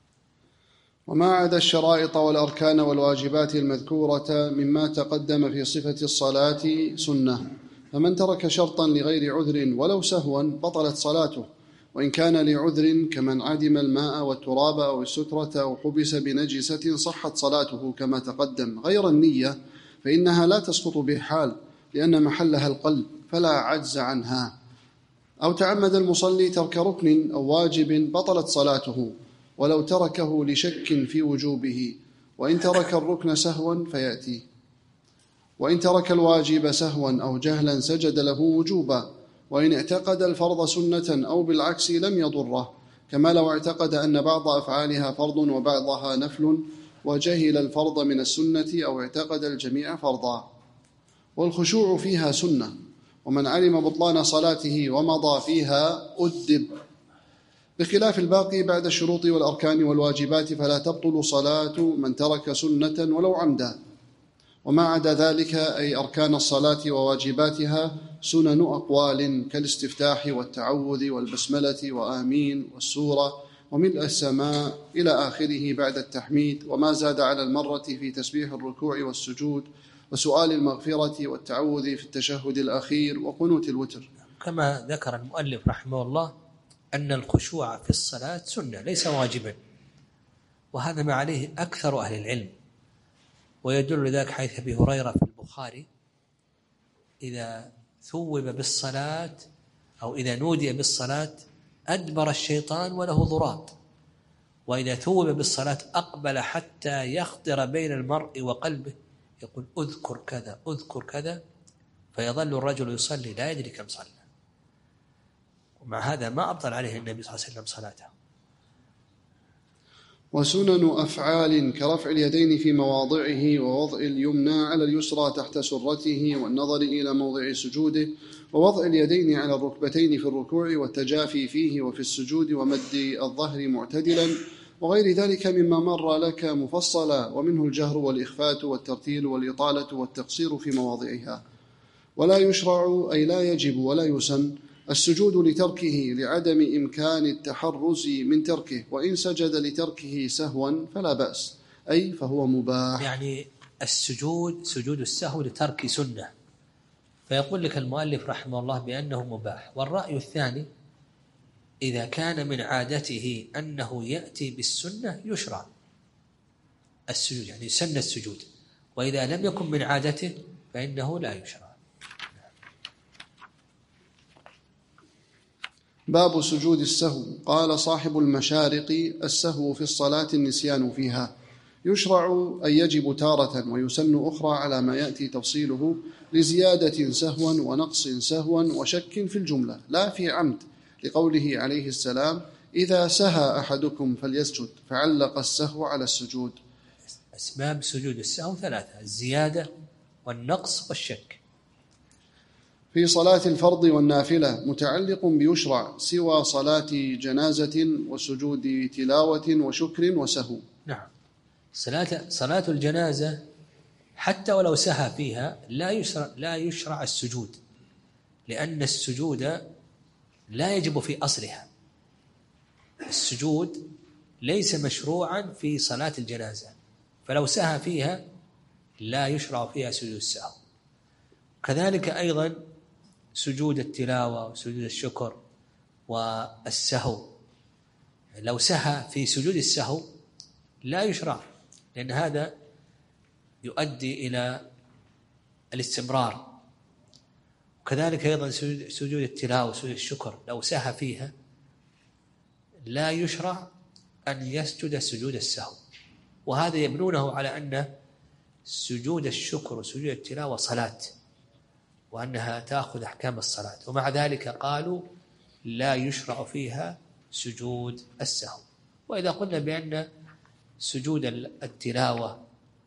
وما عدا الشرائط والأركان والواجبات المذكورة مما تقدم في صفة الصلاة سنة، فمن ترك شرطا لغير عذر ولو سهوا بطلت صلاته، وإن كان لعذر كمن عدم الماء والتراب أو السترة أو حبس بنجسة صحت صلاته كما تقدم، غير النية فإنها لا تسقط بحال لأن محلها القلب فلا عجز عنها. أو تعمد المصلي ترك ركن أو واجب بطلت صلاته ولو تركه لشك في وجوبه، وإن ترك الركن سهوا فيأتي، وإن ترك الواجب سهوا أو جهلا سجد له وجوبا، وإن اعتقد الفرض سنة أو بالعكس لم يضره، كما لو اعتقد أن بعض أفعالها فرض وبعضها نفل وجهل الفرض من السنة أو اعتقد الجميع فرضا. والخشوع فيها سنة، ومن علم بطلان صلاته ومضى فيها أدب، بخلاف الباقي بعد الشروط والأركان والواجبات فلا تبطل صلاة من ترك سنة ولو عمدا. وما عدا ذلك أي أركان الصلاة وواجباتها سنن أقوال كالاستفتاح والتعوذ والبسملة وآمين والسورة وملء السماء إلى آخره بعد التحميد، وما زاد على المرة في تسبيح الركوع والسجود وسؤال المغفرة والتعوذ في التشهد الأخير وقنوت الوتر. كما ذكر المؤلف رحمه الله أن الخشوع في الصلاة سنة ليس واجبا، وهذا ما عليه أكثر أهل العلم. ويدل ذلك حيث أبي هريرة في البخاري: إذا ثوب بالصلاة أو إذا نودي بالصلاة أدبر الشيطان وله ضراط، وإذا ثوب بالصلاة أقبل حتى يخطر بين المرء وقلبه، يقول أذكر كذا أذكر كذا، فيظل الرجل يصلي لا يدري كم صلى. ومع هذا ما أبطل عليه النبي صلى الله عليه وسلم صلاته. وسنن أفعال كرفع اليدين في مواضعه ووضع اليمنى على اليسرى تحت سرته والنظر إلى موضع سجوده، ووضع اليدين على الركبتين في الركوع والتجافي فيه وفي السجود، ومد الظهر معتدلا، وغير ذلك مما مر لك مفصلا، ومنه الجهر والإخفات والترتيل والإطالة والتقصير في مواضعها. ولا يشرع أي لا يجب ولا يسن السجود لتركه لعدم إمكان التحرز من تركه، وإن سجد لتركه سهوا فلا بأس، أي فهو مباح. يعني سجود السهو لترك سنة، فيقول لك المؤلف رحمه الله بأنه مباح. والرأي الثاني إذا كان من عادته أنه يأتي بالسنة يشرع السجود، يعني سن السجود، وإذا لم يكن من عادته فإنه لا يشرع. باب سجود السهو. قال صاحب المشارق: السهو في الصلاة النسيان فيها، يشرع أن يجب تارة ويسن أخرى على ما يأتي تفصيله، لزيادة سهوا ونقص سهوا وشك في الجملة لا في عمد، لقوله عليه السلام: إذا سهى أحدكم فليسجد، فعلق السهو على السجود. أسباب سجود السهو ثلاثة: الزيادة والنقص والشك. في صلاة الفرض والنافلة متعلق بيشرع سوى صلاة جنازة وسجود تلاوة وشكر وسهو. نعم، صلاة الجنازة حتى ولو سهى فيها لا يشرع السجود، لأن السجود لا يجب في أصلها. السجود ليس مشروعا في صلاة الجنازة، فلو سهى فيها لا يشرع فيها سجود السهو. كذلك أيضا سجود التلاوة وسجود الشكر والسهو، لو سهى في سجود السهو لا يشرع، لأن هذا يؤدي إلى الاستمرار. وكذلك أيضا سجود التلاوة وسجود الشكر لو سهى فيها لا يشرع أن يسجد سجود السهو. وهذا يبنونه على أن سجود الشكر وسجود التلاوة صلاة، وأنها تأخذ أحكام الصلاة، ومع ذلك قالوا لا يشرع فيها سجود السهو. وإذا قلنا بأن سجود التلاوة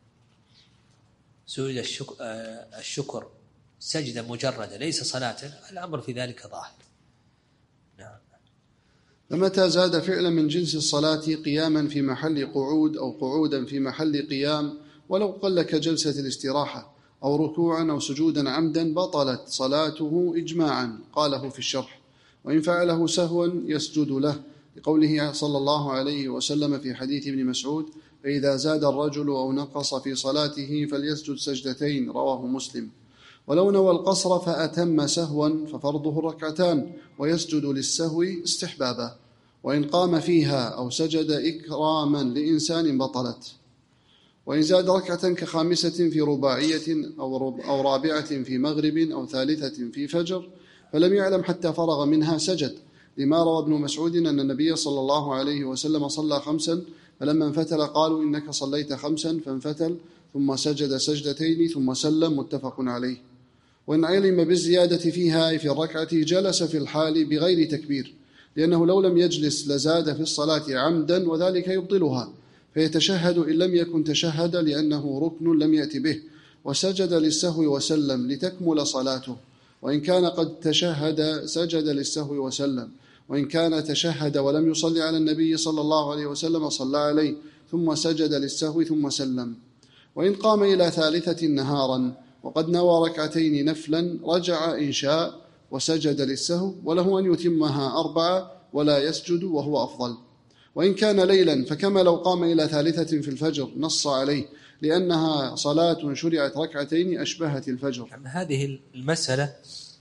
سجود الشكر سجدة مجردة ليس صلاة، الأمر في ذلك ظاهر. نعم. فمتى زاد فعلا من جنس الصلاة قياما في محل قعود أو قعودا في محل قيام ولو قل كجلسة الاستراحة، أو ركوعا أو سجودا عمدا، بطلت صلاته إجماعا، قاله في الشرح. وإن فعله سهوا يسجد له، لقوله صلى الله عليه وسلم في حديث ابن مسعود: فإذا زاد الرجل أو نقص في صلاته فليسجد سجدتين، رواه مسلم. ولو نوى القصر فأتم سهوا ففرضه الركعتان، ويسجد للسهو استحبابا. وإن قام فيها أو سجد إكراما لإنسان بطلت. وإن زاد ركعة كخامسة في رباعية أو رابعة في مغرب أو ثالثة في فجر فلم يعلم حتى فرغ منها سجد، لما روى ابن مسعود أن النبي صلى الله عليه وسلم صلى 5 فلما انفتل قالوا: إنك صليت 5، فانفتل ثم سجد سجدتين ثم سلم، متفق عليه. وإن علم بالزيادة فيها في الركعة جلس في الحال بغير تكبير، لأنه لو لم يجلس لزاد في الصلاة عمدا، وذلك يبطلها، فيتشهد إن لم يكن تشهد لأنه ركن لم يأت به، وسجد للسهو وسلم لتكمل صلاته. وإن كان قد تشهد سجد للسهو وسلم، وإن كان تشهد ولم يصلي على النبي صلى الله عليه وسلم صلى عليه ثم سجد للسهو ثم سلم. وإن قام إلى ثالثة نهارا وقد نوى ركعتين نفلا رجع إن شاء وسجد للسهو، وله أن يتمها 4 ولا يسجد، وهو أفضل. وإن كان ليلا فكما لو قام إلى ثالثة في الفجر، نص عليه لأنها صلاة شرعت ركعتين أشبهت الفجر. هذه المسألة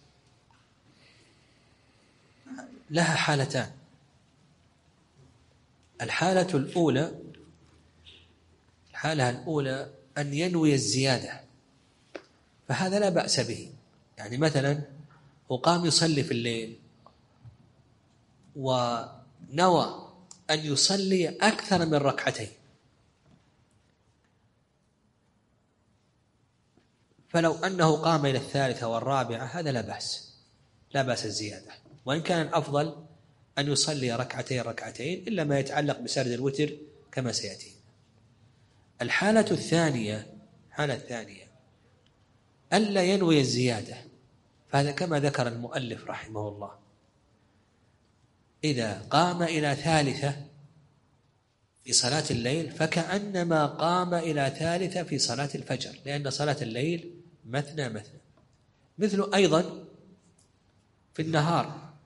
لها حالتان. الحالة الأولى أن ينوي الزيادة، فهذا لا بأس به. يعني مثلا وقام يصلي في الليل ونوى أن يصلي أكثر من ركعتين، فلو أنه قام إلى الثالثة والرابعة هذا لا بأس الزيادة. وإن كان الأفضل أن يصلي ركعتين إلا ما يتعلق بسرد الوتر كما سيأتي. الحالة الثانية ألا ينوي الزيادة، فهذا كما ذكر المؤلف رحمه الله: إذا قام إلى ثالثة في صلاة الليل فكأنما قام إلى ثالثة في صلاة الفجر، لأن صلاة الليل مثنى. مثل أيضا في النهار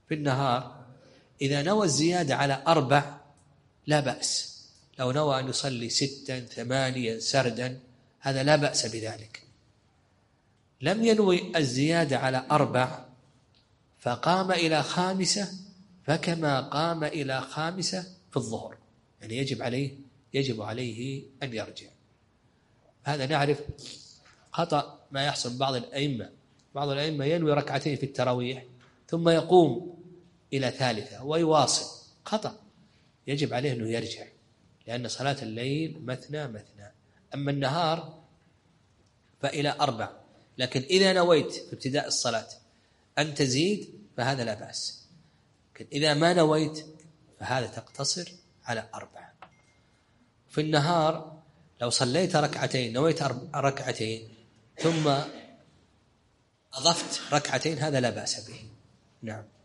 في النهار إذا نوى الزيادة على 4 لا بأس. لو نوى أن يصلي 6 8 سردا هذا لا بأس بذلك. لم ينوي الزيادة على 4 فقام إلى 5 فكما قام إلى 5 في الظهر، يعني يجب عليه أن يرجع. هذا نعرف خطأ ما يحصل بعض الأئمة ينوي ركعتين في التراويح ثم يقوم إلى 3 ويواصل، خطأ، يجب عليه أنه يرجع، لأن صلاة الليل مثنى مثنى. أما النهار فإلى 4، لكن إذا نويت في ابتداء الصلاة أن تزيد فهذا لا بأس، لكن إذا ما نويت فهذا تقتصر على 4. في النهار لو صليت ركعتين، نويت ركعتين ثم أضفت ركعتين هذا لا بأس به. نعم.